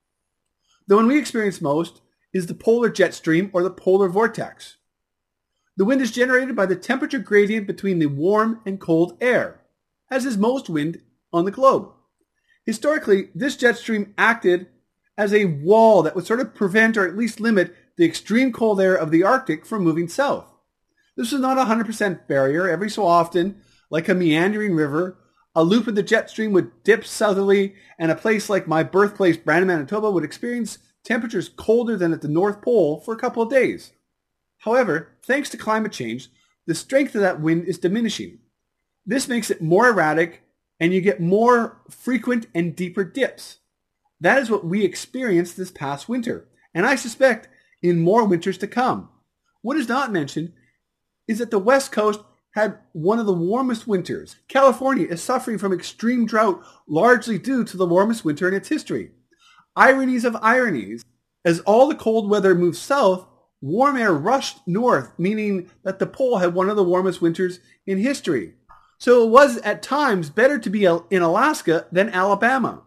The one we experience most is the polar jet stream or the polar vortex. The wind is generated by the temperature gradient between the warm and cold air, as is most wind on the globe. Historically, this jet stream acted as a wall that would sort of prevent or at least limit the extreme cold air of the Arctic from moving south. This is not a one hundred percent barrier. Every so often, like a meandering river, a loop of the jet stream would dip southerly, and a place like my birthplace, Brandon, Manitoba, would experience temperatures colder than at the North Pole for a couple of days. However, thanks to climate change, the strength of that wind is diminishing. This makes it more erratic, and you get more frequent and deeper dips. That is what we experienced this past winter, and I suspect in more winters to come. What is not mentioned is that the West Coast had one of the warmest winters. California is suffering from extreme drought, largely due to the warmest winter in its history. Ironies of ironies. As all the cold weather moved south, warm air rushed north, meaning that the pole had one of the warmest winters in history. So it was at times better to be in Alaska than Alabama.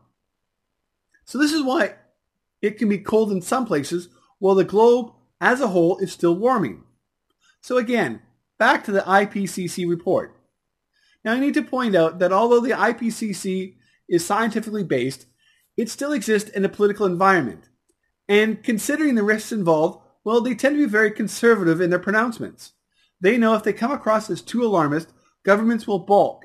So this is why it can be cold in some places, while the globe as a whole is still warming. So again, back to the I P C C report. Now I need to point out that although the I P C C is scientifically based, it still exists in a political environment. And considering the risks involved, well, they tend to be very conservative in their pronouncements. They know if they come across as too alarmist, governments will balk.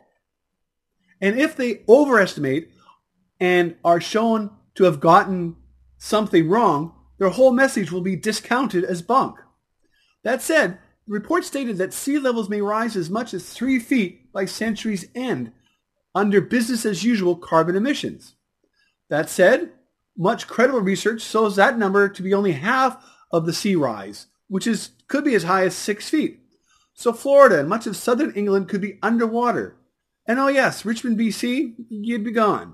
And if they overestimate and are shown to have gotten something wrong, their whole message will be discounted as bunk. That said, the report stated that sea levels may rise as much as three feet by century's end under business-as-usual carbon emissions. That said, much credible research shows that number to be only half of the sea rise, which is could be as high as six feet. So Florida and much of southern England could be underwater. And oh yes, Richmond, B C, you'd be gone.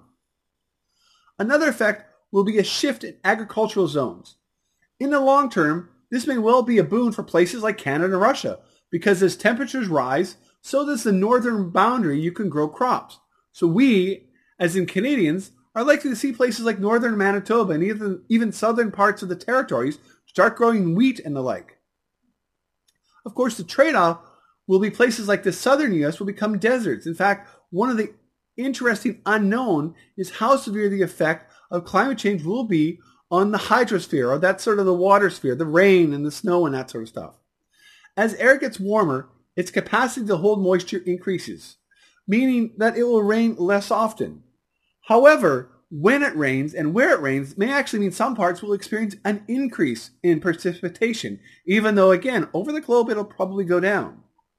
Another effect will be a shift in agricultural zones. In the long term, this may well be a boon for places like Canada and Russia, because as temperatures rise, so does the northern boundary you can grow crops. So we, as in Canadians, are likely to see places like northern Manitoba and even, even southern parts of the territories start growing wheat and the like. Of course, the trade-off will be places like the southern U S will become deserts. In fact, one of the interesting unknown is how severe the effect of climate change will be on the hydrosphere, or that's sort of the water sphere, the rain and the snow and that sort of stuff. As air gets warmer, its capacity to hold moisture increases, meaning that it will rain less often. However, when it rains and where it rains may actually mean some parts will experience an increase in precipitation, even though, again, over the globe it'll probably go down.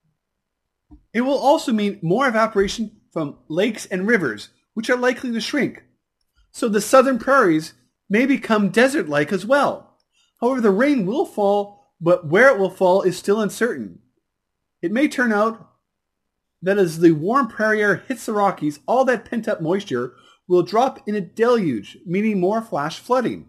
It will also mean more evaporation from lakes and rivers, which are likely to shrink. So the southern prairies may become desert-like as well. However, the rain will fall, but where it will fall is still uncertain. It may turn out that as the warm prairie air hits the Rockies, all that pent-up moisture will drop in a deluge, meaning more flash flooding.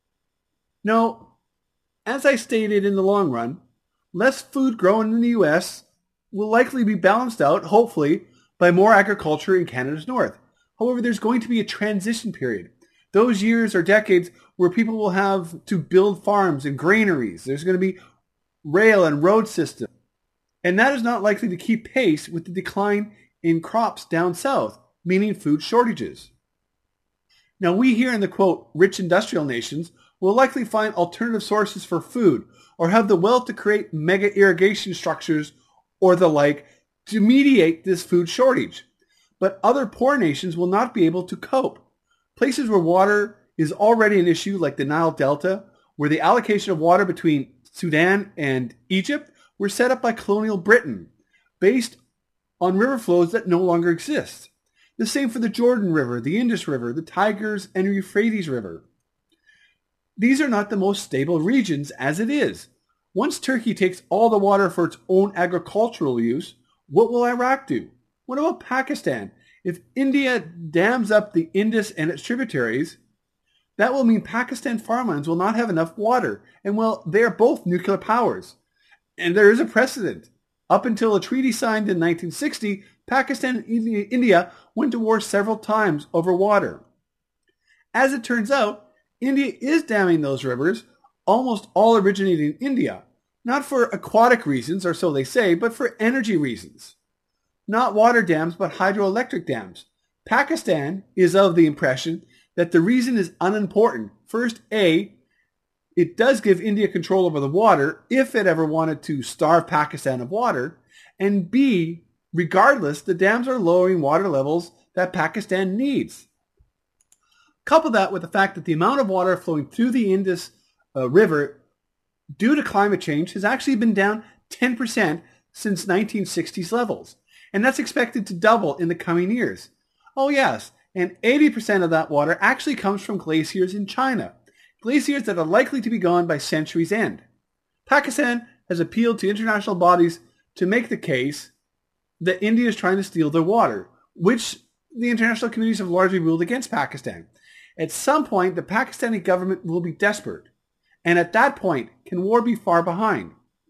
Now, as I stated, in the long run, less food grown in the U S will likely be balanced out, hopefully, by more agriculture in Canada's north. However, there's going to be a transition period. Those years or decades where people will have to build farms and granaries. There's going to be rail and road systems. And that is not likely to keep pace with the decline in crops down south, meaning food shortages. Now, we here in the, quote, rich industrial nations will likely find alternative sources for food or have the wealth to create mega irrigation structures or the like to mediate this food shortage. But other poor nations will not be able to cope. Places where water is already an issue, like the Nile Delta, where the allocation of water between Sudan and Egypt were set up by colonial Britain, based on river flows that no longer exist. The same for the Jordan River, the Indus River, the Tigris and Euphrates River. These are not the most stable regions as it is. Once Turkey takes all the water for its own agricultural use, what will Iraq do? What about Pakistan? If India dams up the Indus and its tributaries, that will mean Pakistan farmlands will not have enough water. And well, they are both nuclear powers. And there is a precedent. Up until a treaty signed in nineteen sixty, Pakistan and India went to war several times over water. As it turns out, India is damming those rivers, almost all originating in India, not for aquatic reasons, or so they say, but for energy reasons. Not water dams, but hydroelectric dams. Pakistan is of the impression that the reason is unimportant. First, A, it does give India control over the water if it ever wanted to starve Pakistan of water, and B, regardless, the dams are lowering water levels that Pakistan needs. Couple that with the fact that the amount of water flowing through the Indus uh, River due to climate change has actually been down ten percent since nineteen sixties levels. And that's expected to double in the coming years. Oh yes, and eighty percent of that water actually comes from glaciers in China. Glaciers that are likely to be gone by century's end. Pakistan has appealed to international bodies to make the case that India is trying to steal their water, which the international communities have largely ruled against Pakistan. At some point, the Pakistani government will be desperate. And at that point, can war be far behind?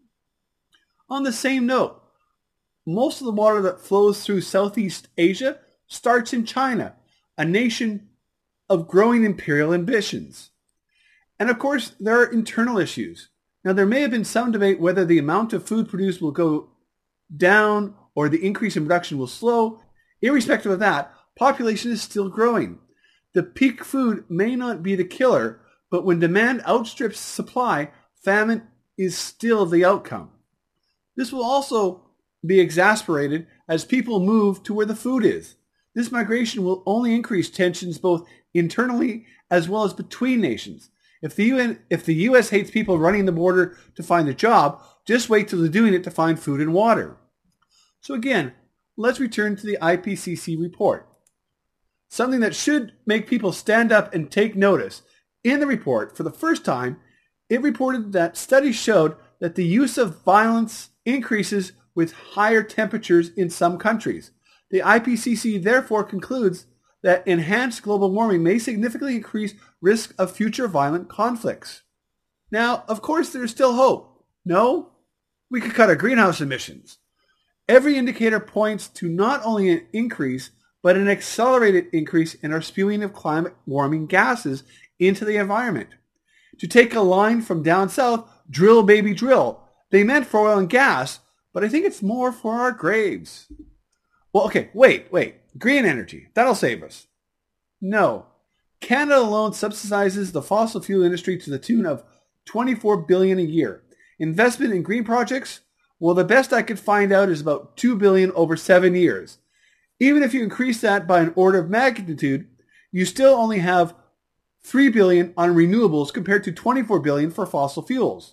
On the same note, most of the water that flows through Southeast Asia starts in China, a nation of growing imperial ambitions. And of course, there are internal issues. Now, there may have been some debate whether the amount of food produced will go down or the increase in production will slow. Irrespective of that, population is still growing. The peak food may not be the killer, but when demand outstrips supply, famine is still the outcome. This will also be exacerbated as people move to where the food is. This migration will only increase tensions both internally as well as between nations. If the U N, if the U S hates people running the border to find a job, just wait till they're doing it to find food and water. So again, let's return to the I P C C report. Something that should make people stand up and take notice. In the report, for the first time, it reported that studies showed that the use of violence increases with higher temperatures in some countries. The I P C C therefore concludes that enhanced global warming may significantly increase risk of future violent conflicts. Now, of course, there's still hope. No, we could cut our greenhouse emissions. Every indicator points to not only an increase, but an accelerated increase in our spewing of climate warming gases into the environment. To take a line from down south, drill baby drill. They meant for oil and gas, but I think it's more for our graves. Well, okay, wait, wait. Green energy. That'll save us. No. Canada alone subsidizes the fossil fuel industry to the tune of twenty-four billion dollars a year. Investment in green projects? Well, the best I could find out is about two billion dollars over seven years. Even if you increase that by an order of magnitude, you still only have three billion dollars on renewables compared to twenty-four billion dollars for fossil fuels.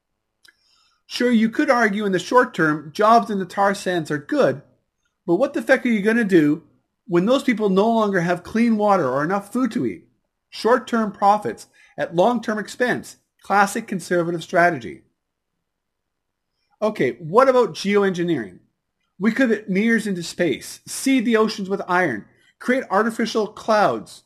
Sure, you could argue in the short term, jobs in the tar sands are good, but what the heck are you going to do when those people no longer have clean water or enough food to eat? Short-term profits at long-term expense. Classic conservative strategy. Okay, what about geoengineering? We could put meteors into space, seed the oceans with iron, create artificial clouds.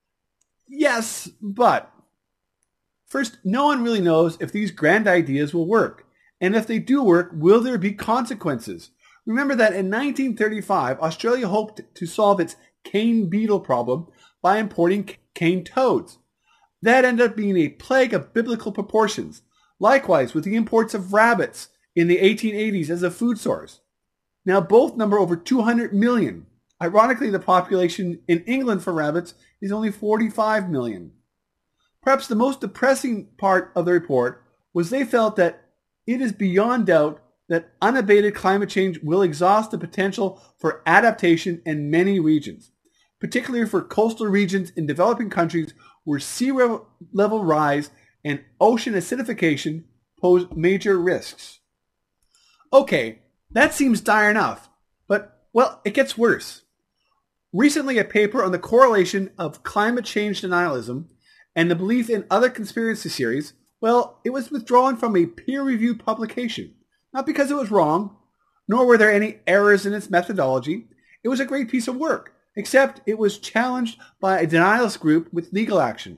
Yes, but first, no one really knows if these grand ideas will work. And if they do work, will there be consequences? Remember that in nineteen thirty-five, Australia hoped to solve its cane beetle problem by importing cane toads. That ended up being a plague of biblical proportions. Likewise, with the imports of rabbits in the eighteen eighties as a food source. Now both number over two hundred million. Ironically, the population in England for rabbits is only forty-five million. Perhaps the most depressing part of the report was they felt that it is beyond doubt that unabated climate change will exhaust the potential for adaptation in many regions, particularly for coastal regions in developing countries where sea level rise and ocean acidification pose major risks. Okay, that seems dire enough, but, well, it gets worse. Recently, a paper on the correlation of climate change denialism and the belief in other conspiracy theories, well, it was withdrawn from a peer-reviewed publication. Not because it was wrong, nor were there any errors in its methodology. It was a great piece of work, except it was challenged by a denialist group with legal action.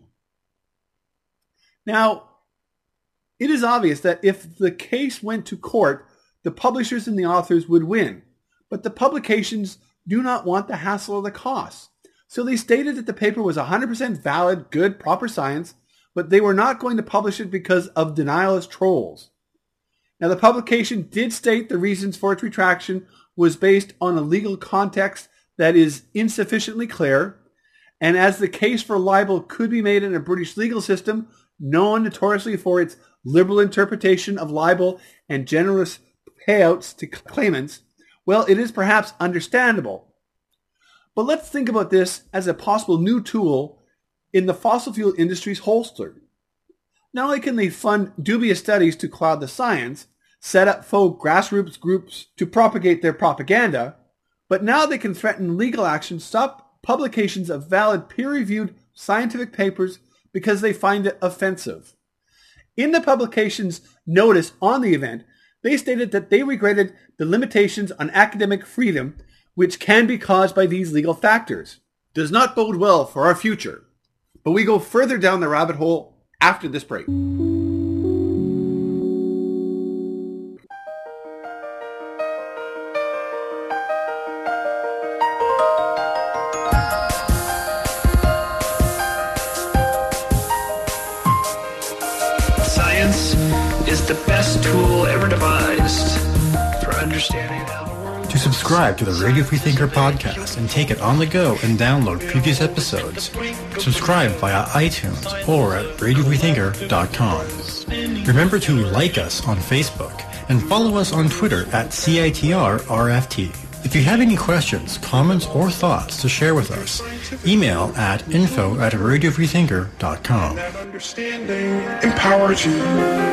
Now, it is obvious that if the case went to court, the publishers and the authors would win, but the publications do not want the hassle or the cost. So they stated that the paper was one hundred percent valid, good, proper science, but they were not going to publish it because of denialist trolls. Now, the publication did state the reasons for its retraction was based on a legal context that is insufficiently clear, and as the case for libel could be made in a British legal system known notoriously for its liberal interpretation of libel and generous payouts to claimants, well, it is perhaps understandable. But let's think about this as a possible new tool in the fossil fuel industry's holster. Not only can they fund dubious studies to cloud the science, set up faux grassroots groups to propagate their propaganda, but now they can threaten legal action, stop publications of valid peer-reviewed scientific papers because they find it offensive. In the publication's notice on the event, they stated that they regretted the limitations on academic freedom which can be caused by these legal factors. Does not bode well for our future. But we go further down the rabbit hole after this break. Science is the best tool ever devised for understanding how the world... To subscribe to the Radio Freethinker podcast and take it on the go and download previous episodes, subscribe via iTunes or at radio freethinker dot com. Remember to like us on Facebook and follow us on Twitter at C I T R R F T. If you have any questions, comments, or thoughts to share with us, email at info at radio freethinker dot com. That understanding empowers you.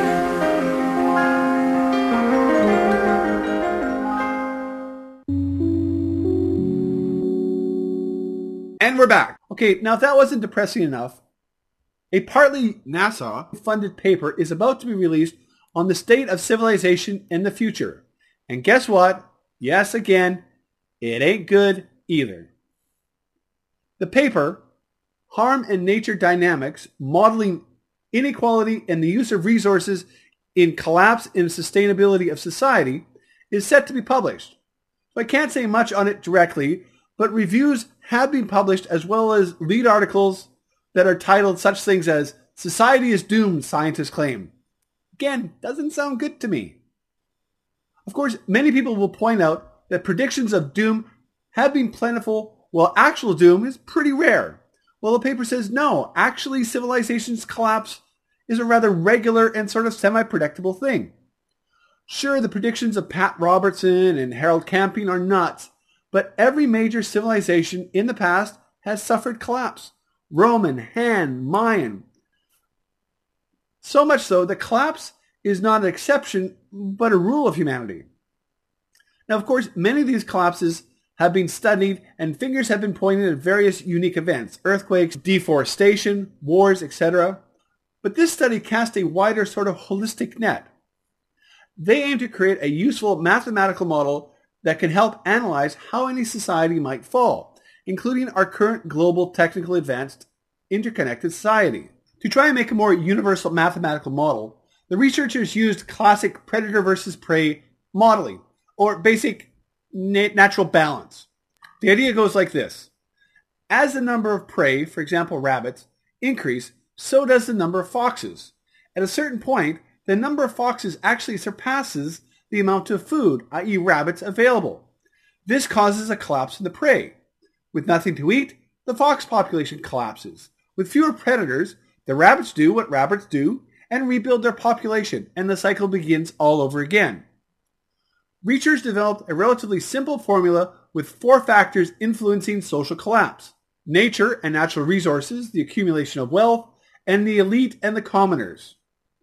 And we're back. Okay, now if that wasn't depressing enough, a partly NASA-funded paper is about to be released on the state of civilization in the future. And guess what? Yes, again, it ain't good either. The paper, Harm and Nature Dynamics, Modeling Inequality and the Use of Resources in Collapse and Sustainability of Society, is set to be published. So I can't say much on it directly, but reviews have been published as well as lead articles that are titled such things as Society is Doomed, Scientists Claim. Again, doesn't sound good to me. Of course, many people will point out that predictions of doom have been plentiful, while actual doom is pretty rare. Well, the paper says no, actually civilization's collapse is a rather regular and sort of semi-predictable thing. Sure, the predictions of Pat Robertson and Harold Camping are nuts, but every major civilization in the past has suffered collapse. Roman, Han, Mayan. So much so that collapse is not an exception, but a rule of humanity. Now, of course, many of these collapses have been studied and fingers have been pointed at various unique events, earthquakes, deforestation, wars, et cetera. But this study cast a wider sort of holistic net. They aim to create a useful mathematical model that can help analyze how any society might fall, including our current global technical advanced interconnected society. To try and make a more universal mathematical model, the researchers used classic predator versus prey modeling, or basic natural balance. The idea goes like this. As the number of prey, for example rabbits, increase, so does the number of foxes. At a certain point, the number of foxes actually surpasses the amount of food, that is rabbits, available. This causes a collapse in the prey. With nothing to eat, the fox population collapses. With fewer predators, the rabbits do what rabbits do and rebuild their population, and the cycle begins all over again. Researchers developed a relatively simple formula with four factors influencing social collapse: nature and natural resources, the accumulation of wealth, and the elite and the commoners.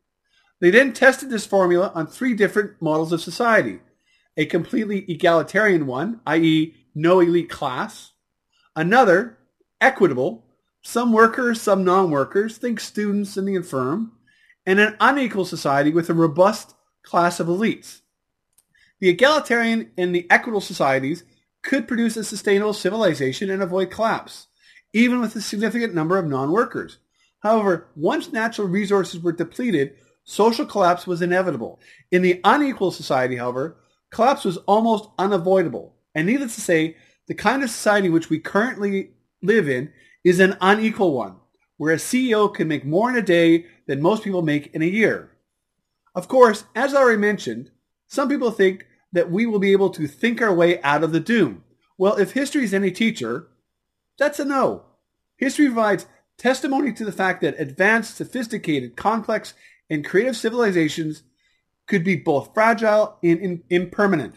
They then tested this formula on three different models of society: a completely egalitarian one, that is no elite class; another, equitable, some workers, some non-workers, think students and the infirm; and an unequal society with a robust class of elites. The egalitarian and the equitable societies could produce a sustainable civilization and avoid collapse, even with a significant number of non-workers. However, once natural resources were depleted, social collapse was inevitable. In the unequal society, however, collapse was almost unavoidable. And needless to say, the kind of society which we currently live in is an unequal one, where a C E O can make more in a day than most people make in a year. Of course, as I already mentioned, some people think that we will be able to think our way out of the doom. Well, if history is any teacher, that's a no. History provides testimony to the fact that advanced, sophisticated, complex, and creative civilizations could be both fragile and in- impermanent.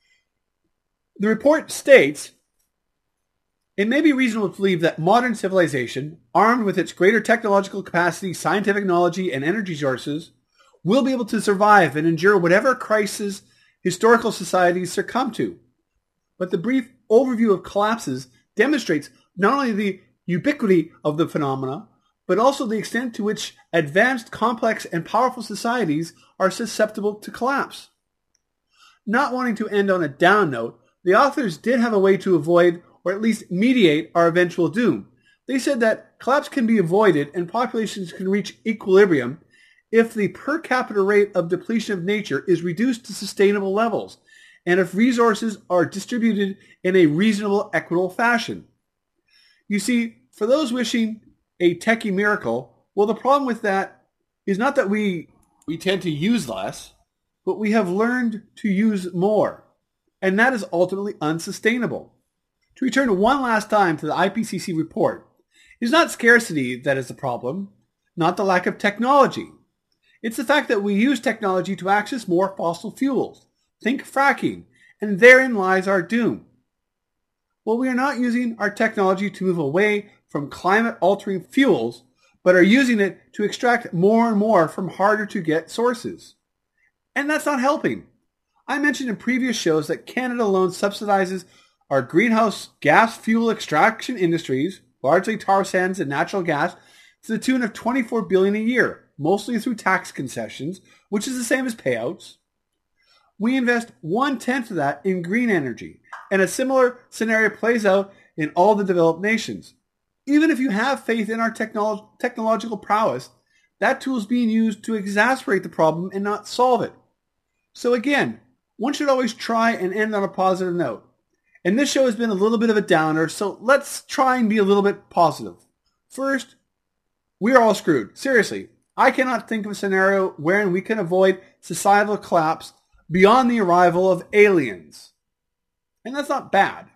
The report states, it may be reasonable to believe that modern civilization, armed with its greater technological capacity, scientific knowledge, and energy sources, will be able to survive and endure whatever crisis historical societies succumb to. But the brief overview of collapses demonstrates not only the ubiquity of the phenomena, but also the extent to which advanced, complex, and powerful societies are susceptible to collapse. Not wanting to end on a down note, the authors did have a way to avoid, or at least mediate, our eventual doom. They said that collapse can be avoided and populations can reach equilibrium if the per capita rate of depletion of nature is reduced to sustainable levels, and if resources are distributed in a reasonable, equitable fashion. You see, for those wishing a techie miracle, well, the problem with that is not that we, we tend to use less, but we have learned to use more, and that is ultimately unsustainable. To return one last time to the I P C C report, it is not scarcity that is the problem, not the lack of technology. It's the fact that we use technology to access more fossil fuels. Think fracking, and therein lies our doom. Well, we are not using our technology to move away from climate-altering fuels, but are using it to extract more and more from harder-to-get sources. And that's not helping. I mentioned in previous shows that Canada alone subsidizes our greenhouse gas fuel extraction industries, largely tar sands and natural gas, to the tune of twenty-four billion dollars a year, mostly through tax concessions, which is the same as payouts. We invest one-tenth of that in green energy, and a similar scenario plays out in all the developed nations. Even if you have faith in our technolo- technological prowess, that tool is being used to exacerbate the problem and not solve it. So again, one should always try and end on a positive note. And this show has been a little bit of a downer, so let's try and be a little bit positive. First, we are all screwed. Seriously, I cannot think of a scenario wherein we can avoid societal collapse beyond the arrival of aliens. And that's not bad.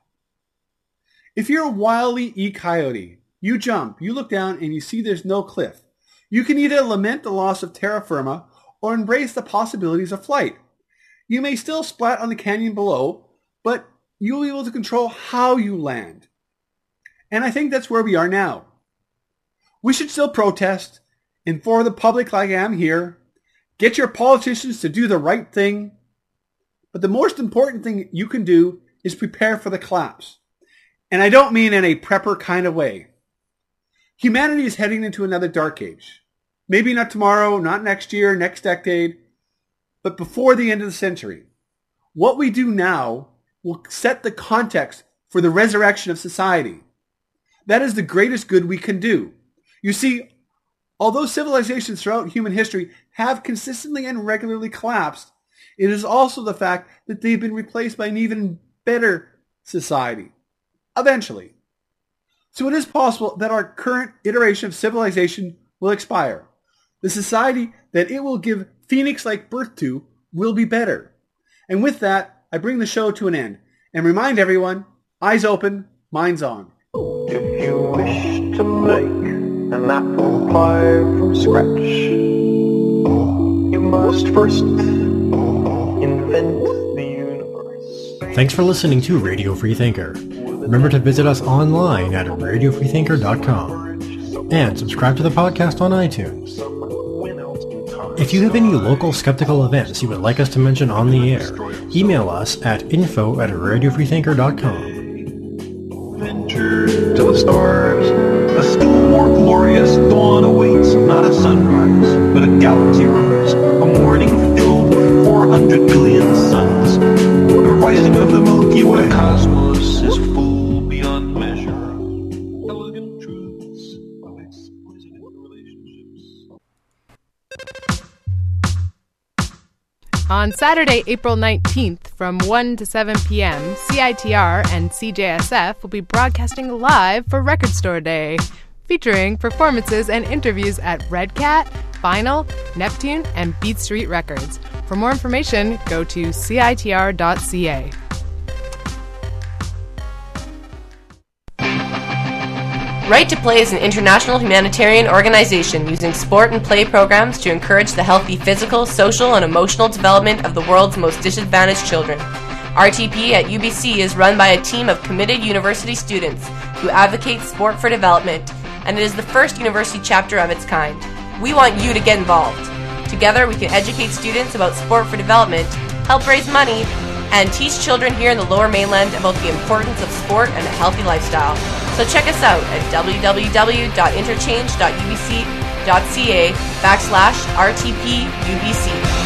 If you're a wily e-coyote, you jump, you look down, and you see there's no cliff. You can either lament the loss of terra firma or embrace the possibilities of flight. You may still splat on the canyon below, but you'll be able to control how you land. And I think that's where we are now. We should still protest, inform the public like I am here, get your politicians to do the right thing. But the most important thing you can do is prepare for the collapse. And I don't mean in a prepper kind of way. Humanity is heading into another dark age. Maybe not tomorrow, not next year, next decade, but before the end of the century. What we do now will set the context for the resurrection of society. That is the greatest good we can do. You see, although civilizations throughout human history have consistently and regularly collapsed, it is also the fact that they've been replaced by an even better society. Eventually. So it is possible that our current iteration of civilization will expire. The society that it will give Phoenix-like birth to will be better. And with that, I bring the show to an end and remind everyone, eyes open, minds on. If you wish to make an apple pie from scratch, you must first invent the universe. Thanks for listening to Radio Free Thinker. Remember to visit us online at radio free thinker dot com and subscribe to the podcast on iTunes. If you have any local skeptical events you would like us to mention on the air, email us at info at radio free thinker dot com. Venture to the stars. A still more glorious dawn awaits, not a sunrise, but a galaxy rise. A morning filled with four hundred billion suns. The rising of the Milky Way. The cosmos is full beyond measure. Elegant truths of exquisite relationships. On Saturday, April nineteenth, from one to seven p.m., C I T R and C J S F will be broadcasting live for Record Store Day, featuring performances and interviews at Red Cat, Vinyl, Neptune, and Beat Street Records. For more information, go to C I T R dot C A. Right to Play is an international humanitarian organization using sport and play programs to encourage the healthy physical, social, and emotional development of the world's most disadvantaged children. R T P at U B C is run by a team of committed university students who advocate sport for development, and it is the first university chapter of its kind. We want you to get involved. Together, we can educate students about sport for development, help raise money, and teach children here in the Lower Mainland about the importance of sport and a healthy lifestyle. So check us out at w w w dot interchange dot u b c dot c a backslash R T P U B C.